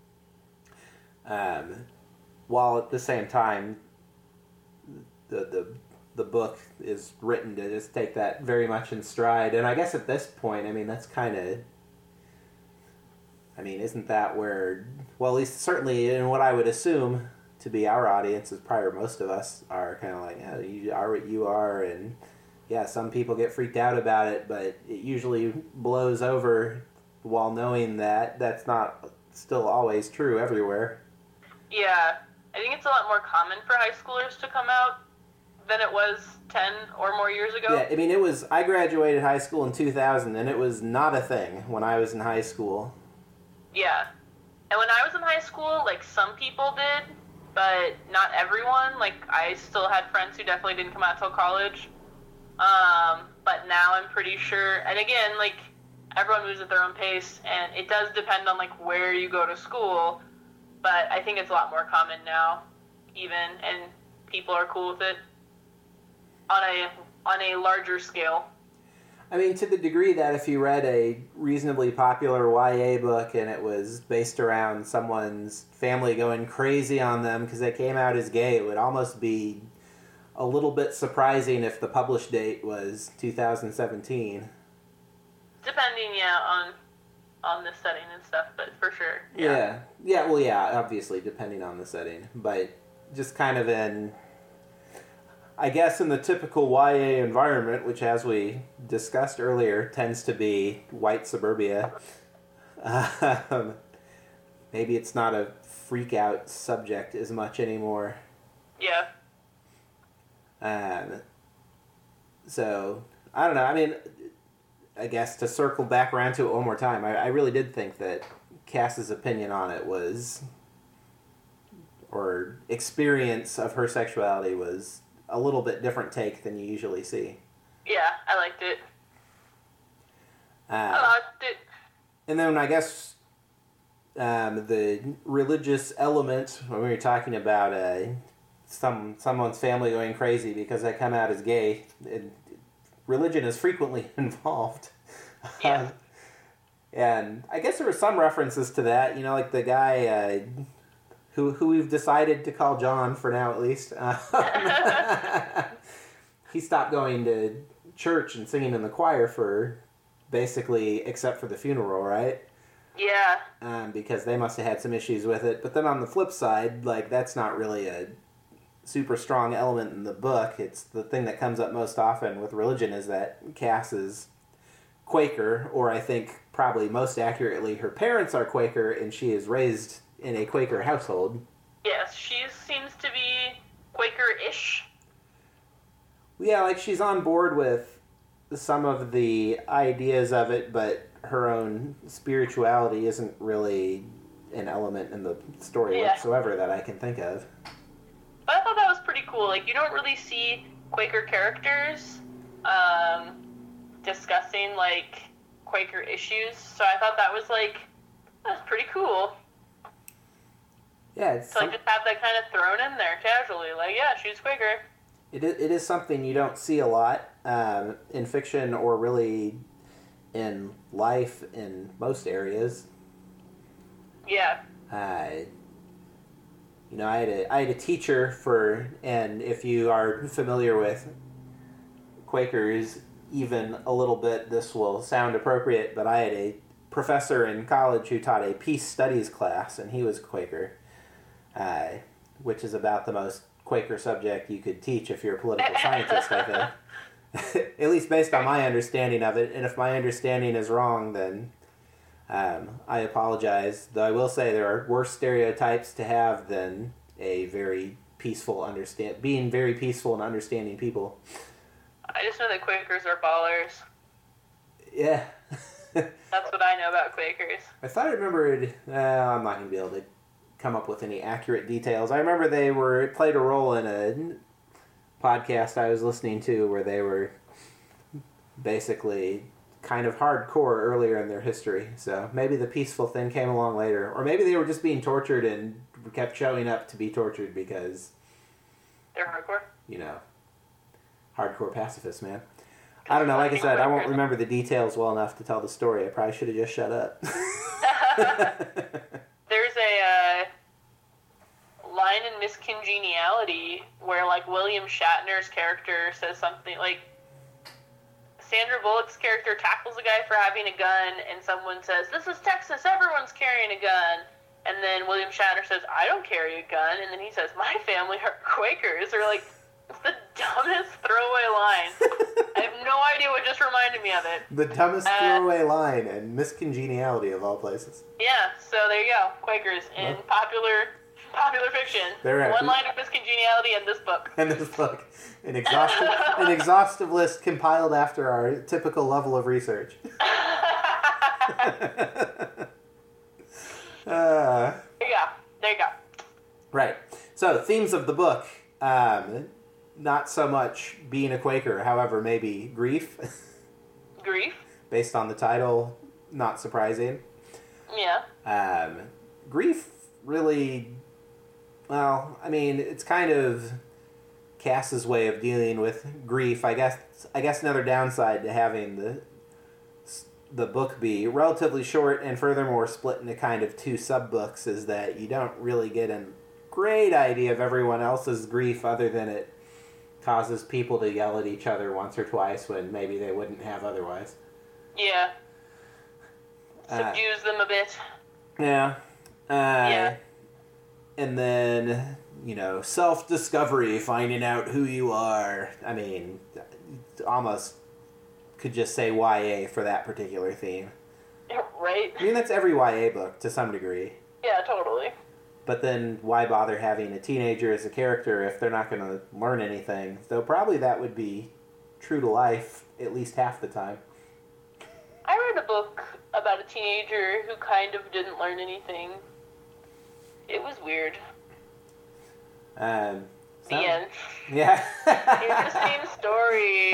Um, while at the same time, the the the book is written to just take that very much in stride. And I guess at this point, I mean, that's kind of, I mean, isn't that where, well, at least certainly in what I would assume to be our audience is probably most of us are kind of like, yeah, you are what you are, and yeah, some people get freaked out about it, but it usually blows over while knowing that that's not still always true everywhere. Yeah, I think it's a lot more common for high schoolers to come out than it was ten or more years ago. Yeah, I mean, it was, I graduated high school in two thousand, and it was not a thing when I was in high school. Yeah. And when I was in high school, like, some people did, but not everyone. Like, I still had friends who definitely didn't come out till college. Um, but now I'm pretty sure, and again, like, everyone moves at their own pace, and it does depend on, like, where you go to school, but I think it's a lot more common now, even, and people are cool with it on a on a larger scale. I mean, to the degree that if you read a reasonably popular Y A book and it was based around someone's family going crazy on them because they came out as gay, it would almost be a little bit surprising if the published date was two thousand seventeen. Depending, yeah, on on the setting and stuff, but for sure. Yeah. Yeah. Yeah, well, yeah, obviously, depending on the setting. But just kind of in, I guess, in the typical Y A environment, which, as we discussed earlier, tends to be white suburbia, um, maybe it's not a freak-out subject as much anymore. Yeah. Um, so, I don't know. I mean, I guess to circle back around to it one more time, I, I really did think that Cass's opinion on it was, or experience of her sexuality was a little bit different take than you usually see. Yeah, I liked it. Uh, I liked it. and then I guess um, the religious element, when we were talking about uh, some someone's family going crazy because they come out as gay, it, religion is frequently involved. Yeah. Um, and I guess there were some references to that, you know, like the guy uh, who who we've decided to call John for now, at least. Um, he stopped going to church and singing in the choir for basically, except for the funeral, right? Yeah. Um, because they must have had some issues with it. But then on the flip side, like, that's not really a super strong element in the book. It's the thing that comes up most often with religion is that Cass is Quaker, or I think probably most accurately her parents are Quaker and she is raised in a Quaker household. Yes, she seems to be Quaker-ish. Yeah, like she's on board with some of the ideas of it, but her own spirituality isn't really an element in the story Yeah. whatsoever that I can think of. But I thought that was pretty cool. Like, you don't really see Quaker characters um, discussing, like, Quaker issues. So I thought that was, like, that was pretty cool. Yeah, it's So, like, some- just have that kind of thrown in there casually. Like, yeah, she's Quaker. It is, it is something you don't see a lot um, in fiction or really in life in most areas. Yeah. Uh, you know, I had a I had a teacher for, and if you are familiar with Quakers, even a little bit, this will sound appropriate, but I had a professor in college who taught a peace studies class, and he was Quaker, uh, which is about the most Quaker subject you could teach if you're a political scientist, I think. At least based on my understanding of it, and if my understanding is wrong, then um, I apologize. Though I will say there are worse stereotypes to have than a very peaceful understand, being very peaceful and understanding people. I just know that Quakers are ballers. Yeah. That's what I know about Quakers. I thought I remembered. Uh, I'm not going to be able to come up with any accurate details. I remember they were played a role in a podcast I was listening to where they were basically kind of hardcore earlier in their history. So maybe the peaceful thing came along later, or maybe they were just being tortured and kept showing up to be tortured because they're hardcore. You know, hardcore pacifists, man. I don't know. Like I said, I won't remember the details well enough to tell the story. I probably should have just shut up. There's a uh, line in Miss Congeniality where, like, William Shatner's character says something like, Sandra Bullock's character tackles a guy for having a gun, and someone says, "This is Texas, everyone's carrying a gun." And then William Shatner says, "I don't carry a gun." And then he says, "My family are Quakers." Or, like, it's the dumbest throwaway line. I have no idea what just reminded me of it. The dumbest uh, throwaway line and miscongeniality of all places. Yeah, so there you go. Quakers in Well, popular popular fiction. They're right. One line of miscongeniality in this book. In this book. An exhaustive, an exhaustive list compiled after our typical level of research. uh, there you go. There you go. Right. So, themes of the book. Um, not so much being a Quaker, however, maybe grief. Grief. Based on the title, not surprising. Yeah. Um, grief really, well, I mean, it's kind of Cass's way of dealing with grief. I guess I guess another downside to having the the book be relatively short and furthermore split into kind of two sub-books is that you don't really get a great idea of everyone else's grief other than it causes people to yell at each other once or twice when maybe they wouldn't have otherwise. Yeah. Uh, Subdues them a bit. Yeah. Uh, yeah. And then, you know, self-discovery, finding out who you are. I mean, almost could just say Y A for that particular theme. Right? I mean, that's every Y A book to some degree. Yeah, totally. But then why bother having a teenager as a character if they're not going to learn anything? Though probably that would be true to life at least half the time. I read a book about a teenager who kind of didn't learn anything. It was weird. Um, the end. Yeah. Interesting story.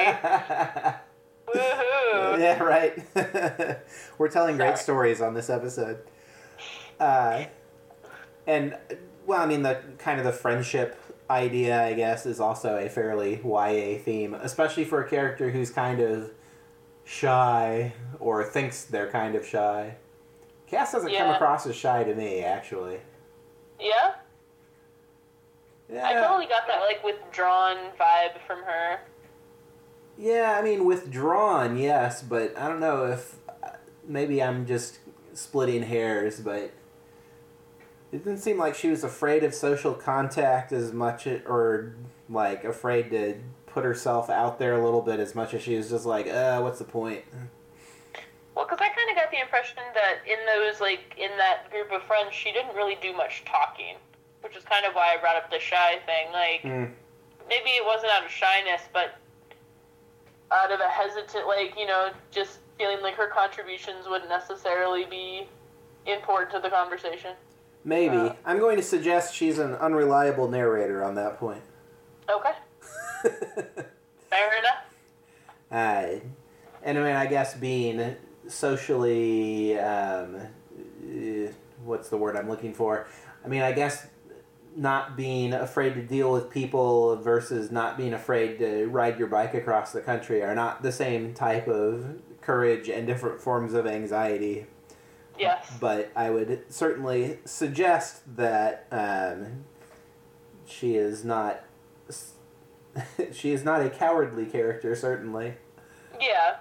Woohoo. Yeah, right. We're telling Sorry. great stories on this episode. Uh, and, well, I mean, the kind of the friendship idea, I guess, is also a fairly Y A theme, especially for a character who's kind of shy or thinks they're kind of shy. Cass doesn't Yeah. come across as shy to me, actually. Yeah? Yeah. I totally got that, like, withdrawn vibe from her. Yeah, I mean, withdrawn, yes, but I don't know if maybe I'm just splitting hairs, but it didn't seem like she was afraid of social contact as much, or like afraid to put herself out there a little bit as much as she was just like, uh, what's the point? Well, because I kind of got the impression that in those, like, in that group of friends, she didn't really do much talking, which is kind of why I brought up the shy thing. Like, Mm. maybe it wasn't out of shyness, but out of a hesitant, like, you know, just feeling like her contributions wouldn't necessarily be important to the conversation. Maybe. Uh. I'm going to suggest she's an unreliable narrator on that point. Okay. Fair enough. Uh, and I mean, I guess being socially, um, uh, what's the word I'm looking for? I mean, I guess not being afraid to deal with people versus not being afraid to ride your bike across the country are not the same type of courage and different forms of anxiety. Yes. But I would certainly suggest that um, she is not she is not a cowardly character, certainly. Yeah.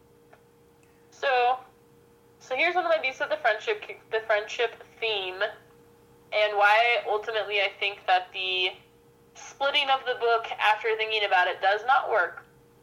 So, so here's one of my beats of the friendship, the friendship theme, and why ultimately I think that the splitting of the book after thinking about it does not work.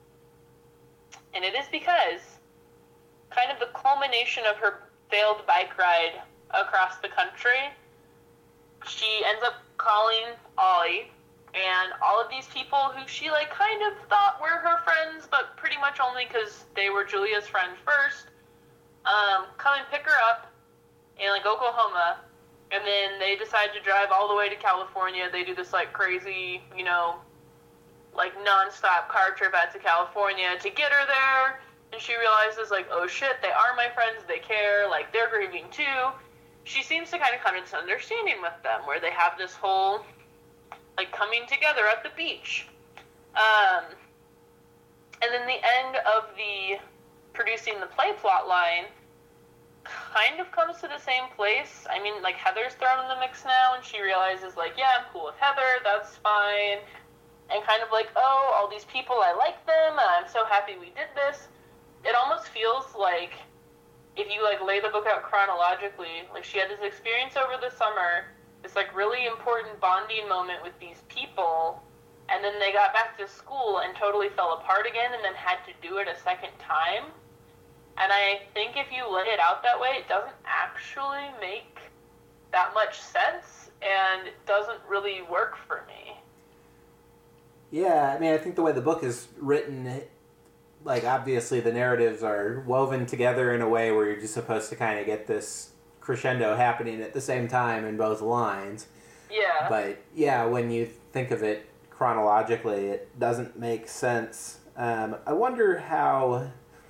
And it is because kind of the culmination of her failed bike ride across the country, she ends up calling Ollie, and all of these people who she, like, kind of thought were her friends, but pretty much only because they were Julia's friend first, um, come and pick her up in, like, Oklahoma, and then they decide to drive all the way to California. They do this, like, crazy, you know, like, non-stop car trip out to California to get her there, and she realizes, like, oh shit, they are my friends, they care, like, they're grieving too. She seems to kind of come to this understanding with them, where they have this whole, like, coming together at the beach. Um, and then the end of the producing the play plot line kind of comes to the same place. I mean, like, Heather's thrown in the mix now, and she realizes, like, yeah, I'm cool with Heather, that's fine. And kind of like, oh, all these people, I like them, and I'm so happy we did this. It almost feels like, if you, like, lay the book out chronologically, like, she had this experience over the summer, this, like, really important bonding moment with these people, and then they got back to school and totally fell apart again and then had to do it a second time. And I think if you lay it out that way, it doesn't actually make that much sense, and it doesn't really work for me. Yeah, I mean, I think the way the book is written, like, obviously the narratives are woven together in a way where you're just supposed to kind of get this crescendo happening at the same time in both lines. Yeah. But, yeah, when you think of it chronologically, it doesn't make sense. Um, I wonder how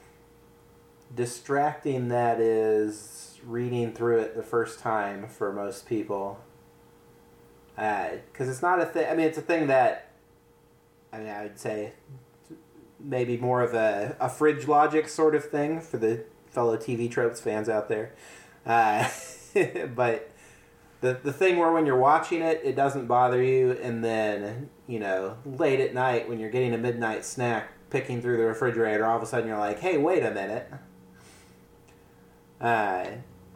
distracting that is reading through it the first time for most people. Because uh, it's not a thing, I mean, it's a thing that, I mean, I would say maybe more of a, a fridge logic sort of thing for the fellow T V Tropes fans out there. Uh, but the the thing where when you're watching it, it doesn't bother you, and then, you know, late at night when you're getting a midnight snack, picking through the refrigerator, all of a sudden you're like, hey, wait a minute. Uh,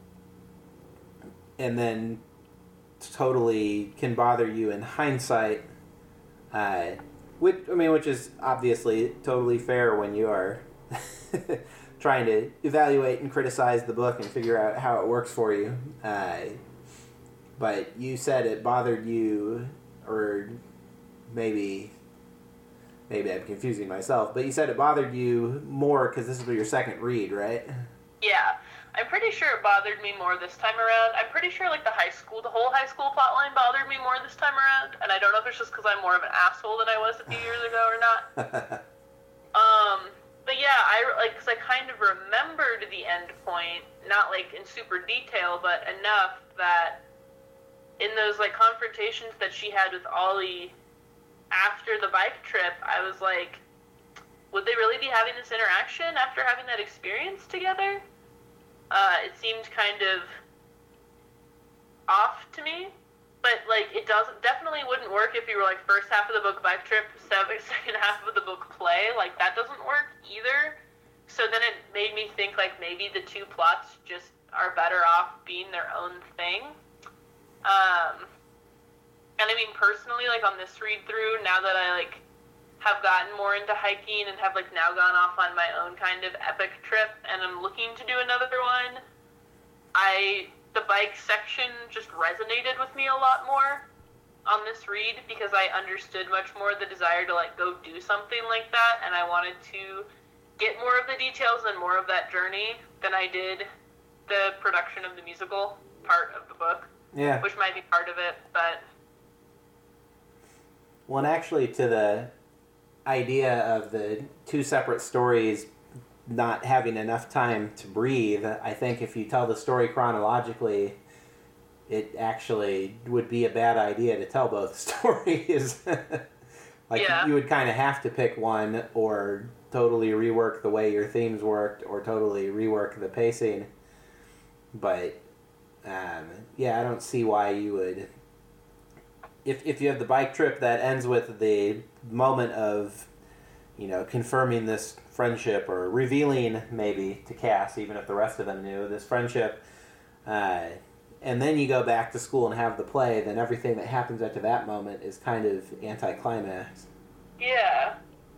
and then totally can bother you in hindsight. Uh, which, I mean, which is obviously totally fair when you are trying to evaluate and criticize the book and figure out how it works for you. Uh, but you said it bothered you, or maybe, maybe I'm confusing myself, but you said it bothered you more because this is your second read, right? Yeah. I'm pretty sure it bothered me more this time around. I'm pretty sure, like, the high school, the whole high school plotline bothered me more this time around, and I don't know if it's just because I'm more of an asshole than I was a few years ago or not. um, but yeah, I, like, because I kind of remembered the end point, not, like, in super detail, but enough that in those, like, confrontations that she had with Ollie after the bike trip, I was like, would they really be having this interaction after having that experience together? Uh, it seemed kind of off to me, but, like, it doesn't, definitely wouldn't work if you were, like, first half of the book bike trip, second half of the book play. Like, that doesn't work either. So then it made me think, like, maybe the two plots just are better off being their own thing. Um, and I mean, personally, like, on this read through, now that I, like, have gotten more into hiking and have, like, now gone off on my own kind of epic trip, and I'm looking to do another one, I, the bike section just resonated with me a lot more on this read, because I understood much more the desire to, like, go do something like that, and I wanted to get more of the details and more of that journey than I did the production of the musical part of the book. Yeah. Which might be part of it, but... Well, and actually, to the idea of the two separate stories not having enough time to breathe, I think if you tell the story chronologically, it actually would be a bad idea to tell both stories. Like, yeah. You would kind of have to pick one, or totally rework the way your themes worked, or totally rework the pacing. But, um, yeah, I don't see why you would... If if you have the bike trip that ends with the moment of, you know, confirming this friendship, or revealing maybe to Cass, even if the rest of them knew, this friendship, uh, and then you go back to school and have the play, then everything that happens after that moment is kind of anticlimax. Yeah.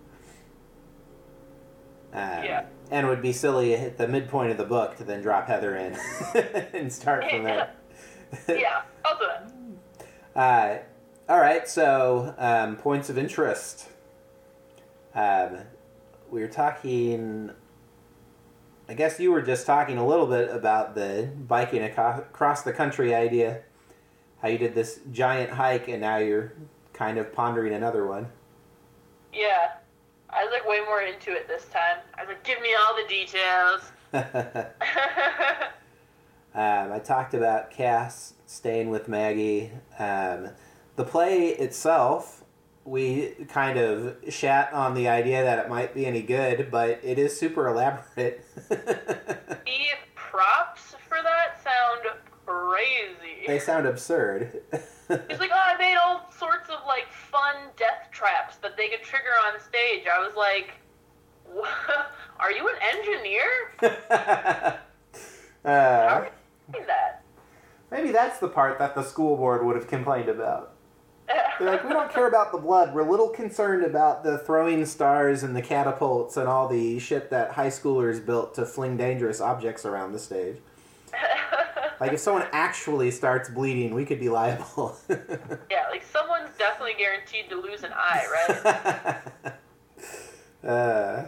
Um, yeah. And it would be silly at the midpoint of the book to then drop Heather in and start from there. yeah, I'll do it. Uh, all right, so um, points of interest. Um, we were talking, I guess you were just talking a little bit about the biking aco- across the country idea, how you did this giant hike and now you're kind of pondering another one. Yeah. I was like way more into it this time. I was like, give me all the details. um, I talked about Cass staying with Maggie. Um, the play itself, we kind of shat on the idea that it might be any good, but it is super elaborate. The props for that sound crazy. They sound absurd. He's like, oh, I made all sorts of, like, fun death traps that they could trigger on stage. I was like, what? Are you an engineer? uh, How are you doing that? Maybe that's the part that the school board would have complained about. They're like, we don't care about the blood. We're a little concerned about the throwing stars and the catapults and all the shit that high schoolers built to fling dangerous objects around the stage. Like, if someone actually starts bleeding, we could be liable. Yeah, like, someone's definitely guaranteed to lose an eye, right? uh,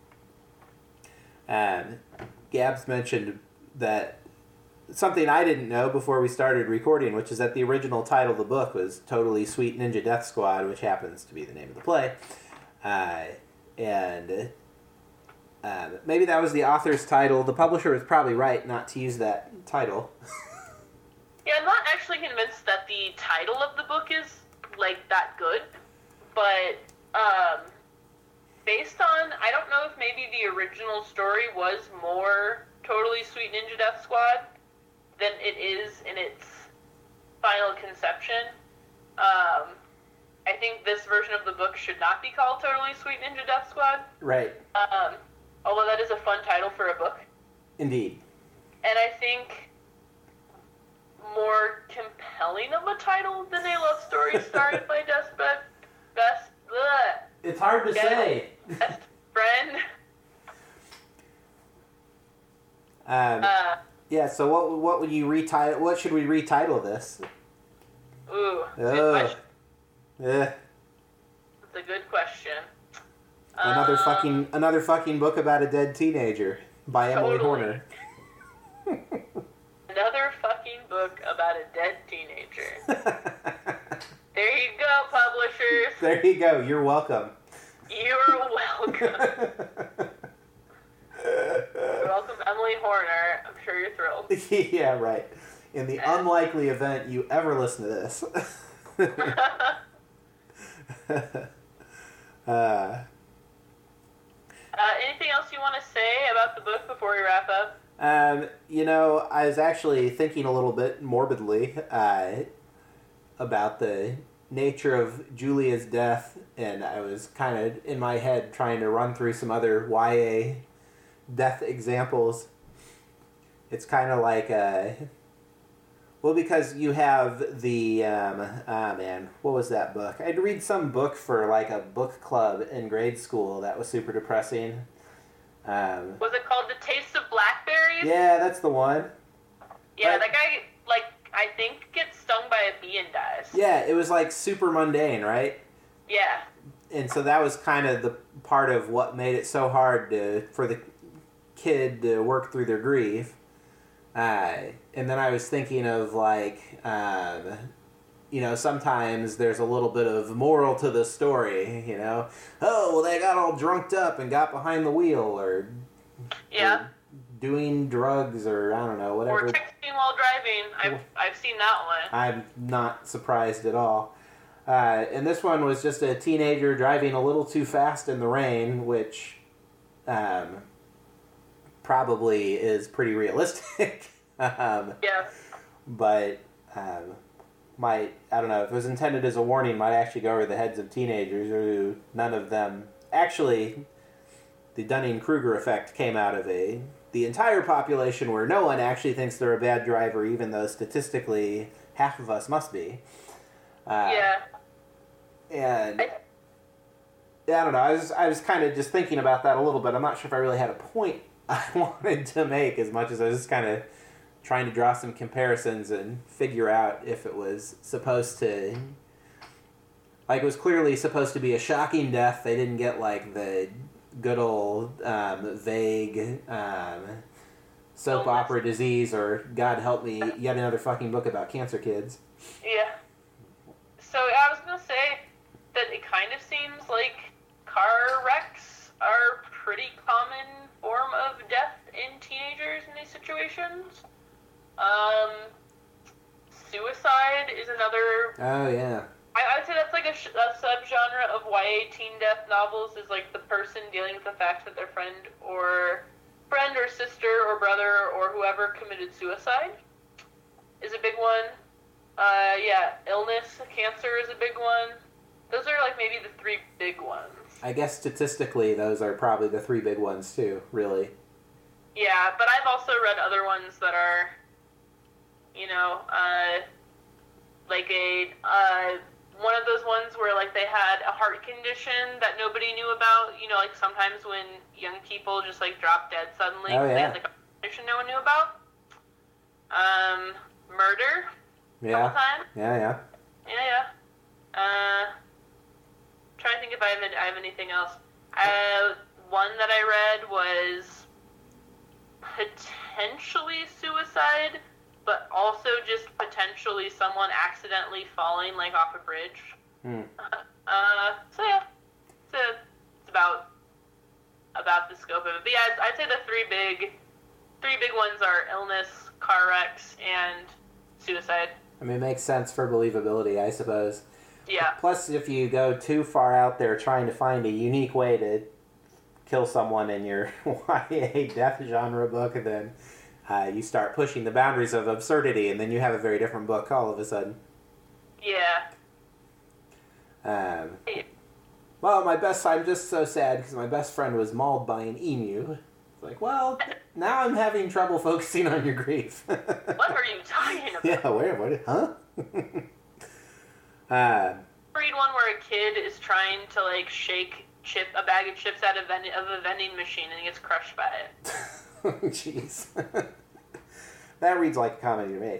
and Gabs mentioned that something I didn't know before we started recording, which is that the original title of the book was Totally Sweet Ninja Death Squad, which happens to be the name of the play. Uh, and um, maybe that was the author's title. The publisher was probably right not to use that title. Yeah, I'm not actually convinced that the title of the book is, like, that good. But, um, based on, I don't know if maybe the original story was more Totally Sweet Ninja Death Squad than it is in its final conception. Um, I think this version of the book should not be called Totally Sweet Ninja Death Squad. Right. Um, although that is a fun title for a book. Indeed. And I think more compelling of a title than A Love Story starring my best, best, bleh, It's hard to Get say. best friend. Um, Uh, yeah, so what what would you retitle? What should we retitle this? ooh, good Ugh. question. Eh, That's a good question. another Um, fucking another fucking book about a dead teenager by Emily Totally. Horner. Another fucking book about a dead teenager. There you go, publishers. There you go. You're welcome. You're welcome. You're welcome, Emily Horner. I'm sure you're thrilled. Yeah, right. In the unlikely event you ever listen to this. uh, Uh, anything else you want to say about the book before we wrap up? Um, you know, I was actually thinking a little bit morbidly uh, about the nature of Julia's death, and I was kind of in my head trying to run through some other Y A death examples. It's kind of like, uh, well, because you have the, um, ah man, what was that book? I'd read some book for like a book club in grade school that was super depressing. Um, Was it called The Taste of Blackberries? yeah, that's the one. Yeah, But- that guy, like, I think gets stung by a bee and dies. Yeah, it was like super mundane, right? Yeah. And so that was kind of the part of what made it so hard to, for the kid to work through their grief. Uh, and then I was thinking of like, um, you know, sometimes there's a little bit of moral to the story, you know. Oh, well, they got all drunked up and got behind the wheel, or, Yeah. or doing drugs, or I don't know, whatever. Or texting while driving. I've, I've seen that one. I'm not surprised at all. Uh, and this one was just a teenager driving a little too fast in the rain, which um, probably is pretty realistic. um, Yeah. but um, might, I don't know, if it was intended as a warning, might actually go over the heads of teenagers who none of them... Actually, the Dunning-Kruger effect came out of a the entire population where no one actually thinks they're a bad driver, even though statistically half of us must be. Uh, yeah. And I, yeah, I don't know. I was I was kind of just thinking about that a little bit. I'm not sure if I really had a point I wanted to make as much as I was just kind of trying to draw some comparisons and figure out if it was supposed to, like, it was clearly supposed to be a shocking death. They didn't get, like, the good old um, vague um, soap opera disease or, God help me, yet another fucking book about cancer kids. Yeah. So I was going to say that it kind of seems like car wrecks are a pretty common form of death in teenagers in these situations. Um, suicide is another... Oh, yeah. I, I would say that's like a, sh- a subgenre of Y A teen death novels, is like the person dealing with the fact that their friend or friend or sister or brother or whoever committed suicide is a big one. Uh, yeah, illness, cancer is a big one. Those are like maybe the three big ones. I guess statistically those are probably the three big ones too, really. Yeah, but I've also read other ones that are, you know, uh, like a, uh, one of those ones where, like, they had a heart condition that nobody knew about. You know, like, sometimes when young people just, like, drop dead suddenly, oh, yeah. they had, like, a condition no one knew about. Um, murder. Yeah. Couple times. Yeah, yeah. Yeah, yeah. Uh, trying to think if I have, I have anything else. Uh, one that I read was potentially suicide, but also just potentially someone accidentally falling, like, off a bridge. Hmm. Uh, so yeah, it's, a, it's about about the scope of it. But yeah, I'd say the three big three big ones are illness, car wrecks, and suicide. I mean, it makes sense for believability, I suppose. Yeah. Plus, if you go too far out there trying to find a unique way to kill someone in your Y A death genre book, then uh, you start pushing the boundaries of absurdity, and then you have a very different book all of a sudden. Yeah. Um, well, my best, I'm just so sad because my best friend was mauled by an emu. It's like, well, now I'm having trouble focusing on your grief. What are you talking about? Yeah, where, what, huh? uh, Read one where a kid is trying to, like, shake chip a bag of chips out of, vend- of a vending machine and he gets crushed by it. Jeez. That reads like a comedy to me.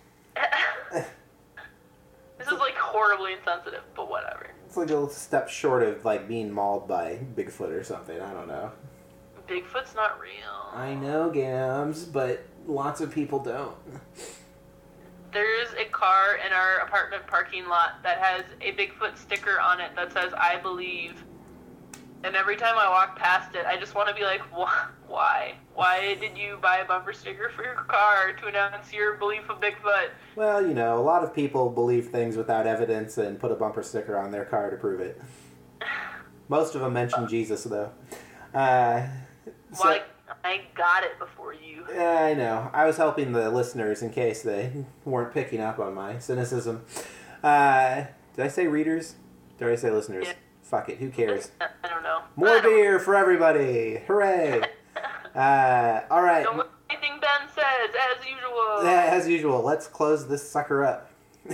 This is, like, horribly insensitive, but whatever. It's like a little step short of, like, being mauled by Bigfoot or something. I don't know. Bigfoot's not real. I know, Gams, but lots of people don't. There's a car in our apartment parking lot that has a Bigfoot sticker on it that says, I believe. And every time I walk past it, I just want to be like, why? Why did you buy a bumper sticker for your car to announce your belief of Bigfoot? Well, you know, a lot of people believe things without evidence and put a bumper sticker on their car to prove it. Most of them mention Jesus, though. Uh, so, well, I, I got it before you. Yeah, I know. I was helping the listeners in case they weren't picking up on my cynicism. Uh, did I say readers? Did I say listeners? Yeah. Fuck it, who cares? I don't know. More beer for everybody! Hooray! uh, alright. Don't look at anything Ben says, as usual. Yeah, as usual, let's close this sucker up.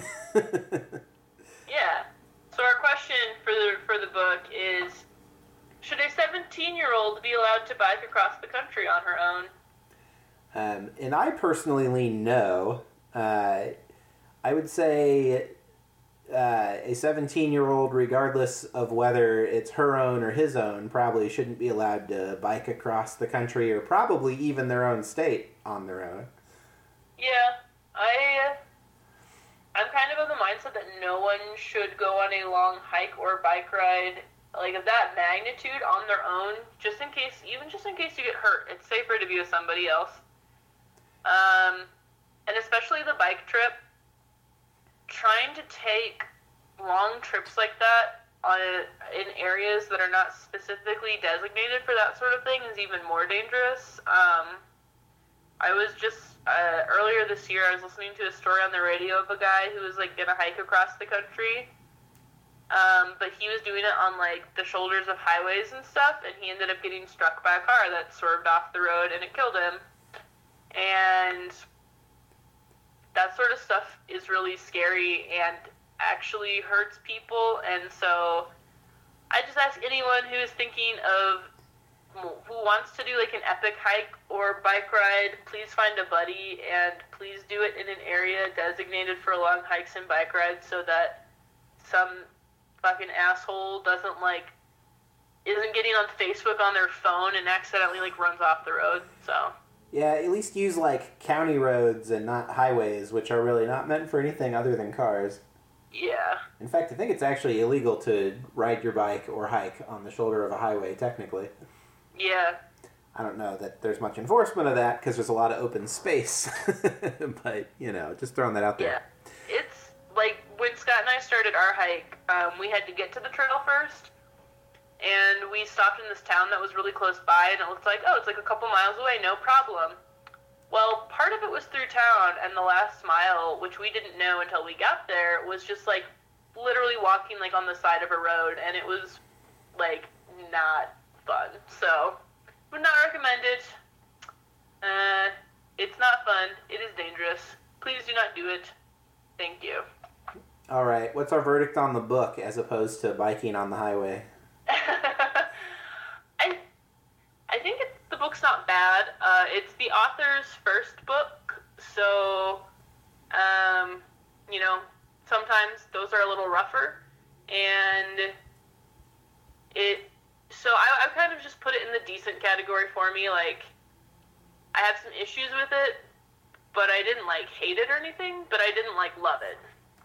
Yeah. So our question for the for the book is, should a seventeen-year-old be allowed to bike across the country on her own? Um, and I personally lean no. Uh, I would say uh, a seventeen-year-old, regardless of whether it's her own or his own, probably shouldn't be allowed to bike across the country or probably even their own state on their own. Yeah, I, I'm kind of of the mindset that no one should go on a long hike or bike ride like of that magnitude on their own, just in case, even just in case you get hurt. It's safer to be with somebody else. Um, and especially the bike trip, trying to take long trips like that on in areas that are not specifically designated for that sort of thing is even more dangerous. Um, I was just, uh, earlier this year, I was listening to a story on the radio of a guy who was, like, gonna hike across the country, Um, but he was doing it on, like, the shoulders of highways and stuff, and he ended up getting struck by a car that swerved off the road, and it killed him. And that sort of stuff is really scary and actually hurts people, and so I just ask anyone who is thinking of, who wants to do, like, an epic hike or bike ride, please find a buddy, and please do it in an area designated for long hikes and bike rides so that some fucking asshole doesn't, like, isn't getting on Facebook on their phone and accidentally, like, runs off the road, so. Yeah, at least use, like, county roads and not highways, which are really not meant for anything other than cars. Yeah. In fact, I think it's actually illegal to ride your bike or hike on the shoulder of a highway, technically. Yeah. I don't know that there's much enforcement of that, because there's a lot of open space. But, you know, just throwing that out there. Yeah. It's, like, when Scott and I started our hike, um, we had to get to the trail first, and we stopped in this town that was really close by, and it looked like, oh, it's like a couple miles away, no problem. Well, part of it was through town, and the last mile, which we didn't know until we got there, was just, like, literally walking, like, on the side of a road, and it was, like, not fun. So, would not recommend it. Uh, it's not fun. It is dangerous. Please do not do it. Thank you. All right, what's our verdict on the book as opposed to biking on the highway? I I think it, the book's not bad. Uh, it's the author's first book, so, um, you know, sometimes those are a little rougher, and it, so I, I kind of just put it in the decent category for me. Like, I have some issues with it, but I didn't, like, hate it or anything, but I didn't, like, love it.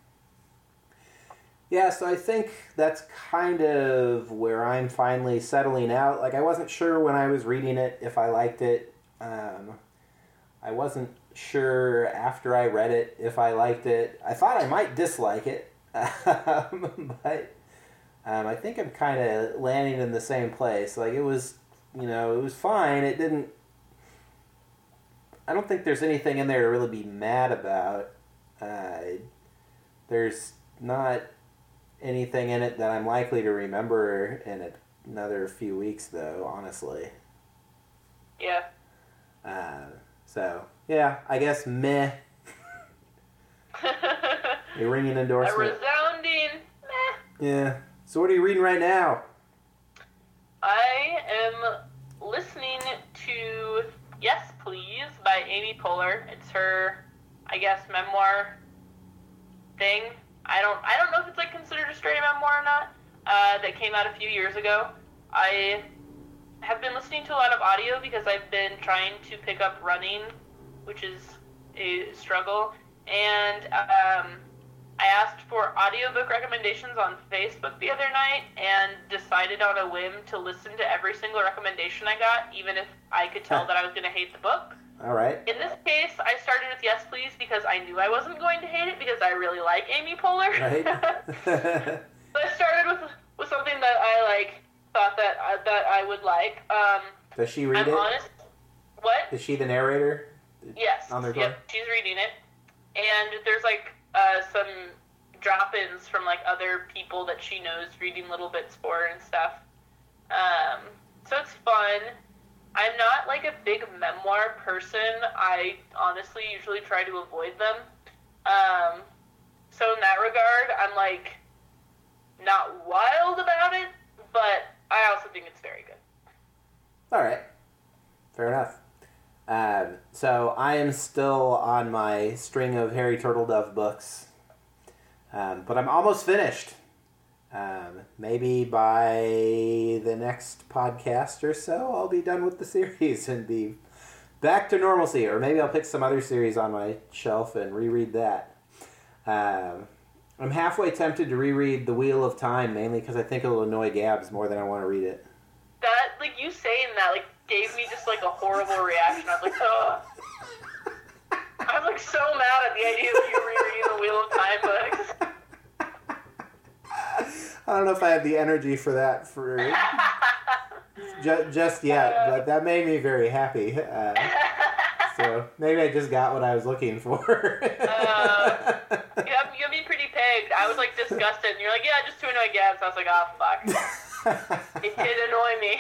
Yeah, so I think that's kind of where I'm finally settling out. Like, I wasn't sure when I was reading it if I liked it. Um, I wasn't sure after I read it if I liked it. I thought I might dislike it, um, but um, I think I'm kind of landing in the same place. Like, it was, you know, it was fine. It didn't... I don't think there's anything in there to really be mad about. Uh, there's not anything in it that I'm likely to remember in a, another few weeks, though, honestly. Yeah. Uh, so, yeah, I guess meh. A ringing endorsement. A resounding meh. Yeah. So what are you reading right now? I am listening to Yes Please by Amy Poehler. It's her, I guess, memoir thing. I don't I don't know if it's, like, considered a straight memoir or not, uh, that came out a few years ago. I have been listening to a lot of audio because I've been trying to pick up running, which is a struggle, and um, I asked for audiobook recommendations on Facebook the other night and decided on a whim to listen to every single recommendation I got, even if I could tell that I was going to hate the book. All right. In this case, I started with Yes Please because I knew I wasn't going to hate it because I really like Amy Poehler. Right. So I started with with something that I like thought that uh, that I would like. Um, Does she read I'm it? honest. What? Is she the narrator? Yes. On their Yep. She's reading it, and there's like uh, some drop-ins from like other people that she knows reading little bits for her and stuff. Um, so it's fun. I'm not, like, a big memoir person. I honestly usually try to avoid them. Um, so in that regard, I'm, like, not wild about it, but I also think it's very good. All right. Fair enough. Um, so I am still on my string of Harry Turtledove books, um, but I'm almost finished. Um, maybe by the next podcast or so, I'll be done with the series and be back to normalcy. Or maybe I'll pick some other series on my shelf and reread that. Um, I'm halfway tempted to reread The Wheel of Time, mainly because I think it'll annoy Gabs more than I want to read it. That, like, you saying that, like, gave me just, like, a horrible reaction. I was like, ugh. I'm, like, so mad at the idea of you rereading The Wheel of Time books. I don't know if I have the energy for that for ju- just yet, but that made me very happy. Uh, so maybe I just got what I was looking for. uh, you have, you have me pretty pegged. I I was like disgusted, and you're like, yeah, just to annoy Gabs. I was like, oh fuck. It did annoy me.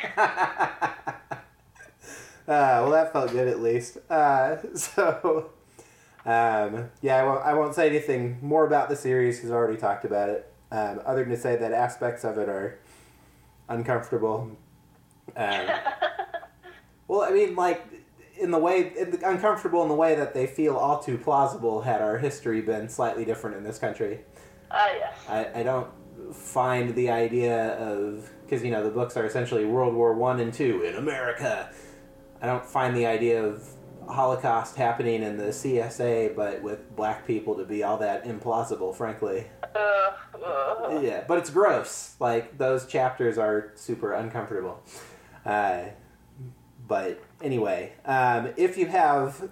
Uh, well, that felt good at least. Uh, so, um, yeah, I won't, I won't say anything more about the series because I already talked about it. Um, other than to say that aspects of it are uncomfortable. Um, well, I mean, like, in the way, in the, uncomfortable in the way that they feel all too plausible had our history been slightly different in this country. Ah, uh, yes. I, I don't find the idea of, because, you know, the books are essentially World War One and Two in America. I don't find the idea of Holocaust happening in the C S A, but with black people, to be all that implausible, frankly. Uh, uh. Yeah, but it's gross. Like, those chapters are super uncomfortable. Uh, but anyway, um, if you have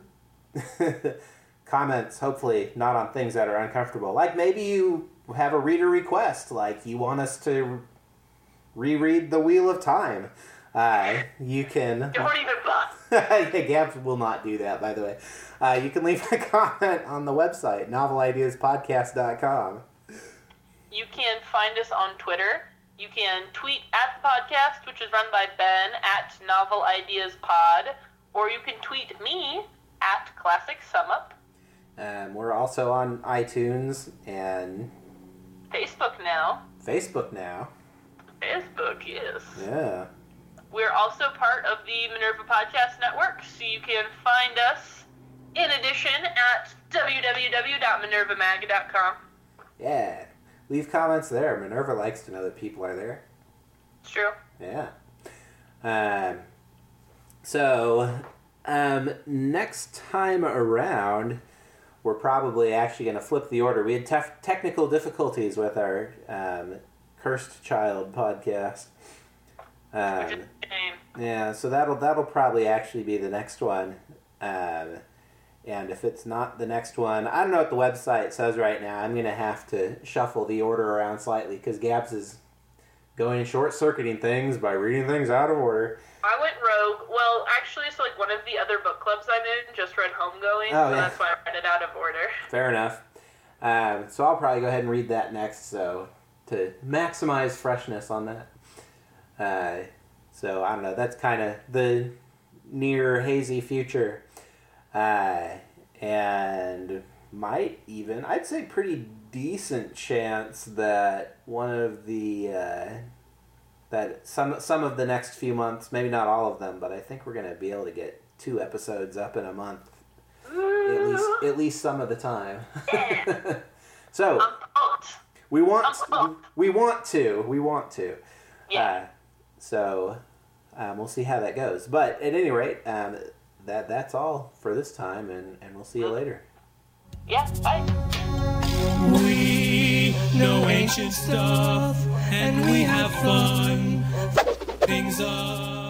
comments, hopefully not on things that are uncomfortable, like maybe you have a reader request, like you want us to reread The Wheel of Time, uh, you can... Don't even bother. Yeah, Gabs will not do that, by the way. Uh, you can leave a comment on the website, novel ideas podcast dot com. You can find us on Twitter. You can tweet at the podcast, which is run by Ben, at Novel Ideas Pod, or you can tweet me at Classic SumUp. Um, we're also on iTunes and... Facebook now. Facebook now. Facebook, yes. Yeah. We're also part of the Minerva Podcast Network, so you can find us, in addition, at w w w dot minerva mag dot com. Yeah. Leave comments there. Minerva likes to know that people are there. It's true. Yeah. Um, so, um, next time around, we're probably actually going to flip the order. We had tef- technical difficulties with our um, Cursed Child podcast. Um, Which is a shame. yeah, so that'll that'll probably actually be the next one. Um, and if it's not the next one, I don't know what the website says right now. I'm going to have to shuffle the order around slightly because Gabs is going short-circuiting things by reading things out of order. I went rogue. Well, actually, so like one of the other book clubs I'm in just read Homegoing, Oh, so yeah. that's why I read it out of order. Fair enough. Um, so I'll probably go ahead and read that next, so to maximize freshness on that. Uh, so, I don't know, that's kind of the near hazy future. Uh, and might even, I'd say pretty decent chance that one of the, uh, that some some of the next few months, maybe not all of them, but I think we're going to be able to get two episodes up in a month. At least, at least some of the time. Yeah. So, I'm pumped. we want, I'm pumped. we want to, we want to. Yeah. Uh, so, um, we'll see how that goes. But at any rate, um, that that's all for this time, and, and we'll see you later. Yeah, bye. We know ancient stuff and we have fun. Things are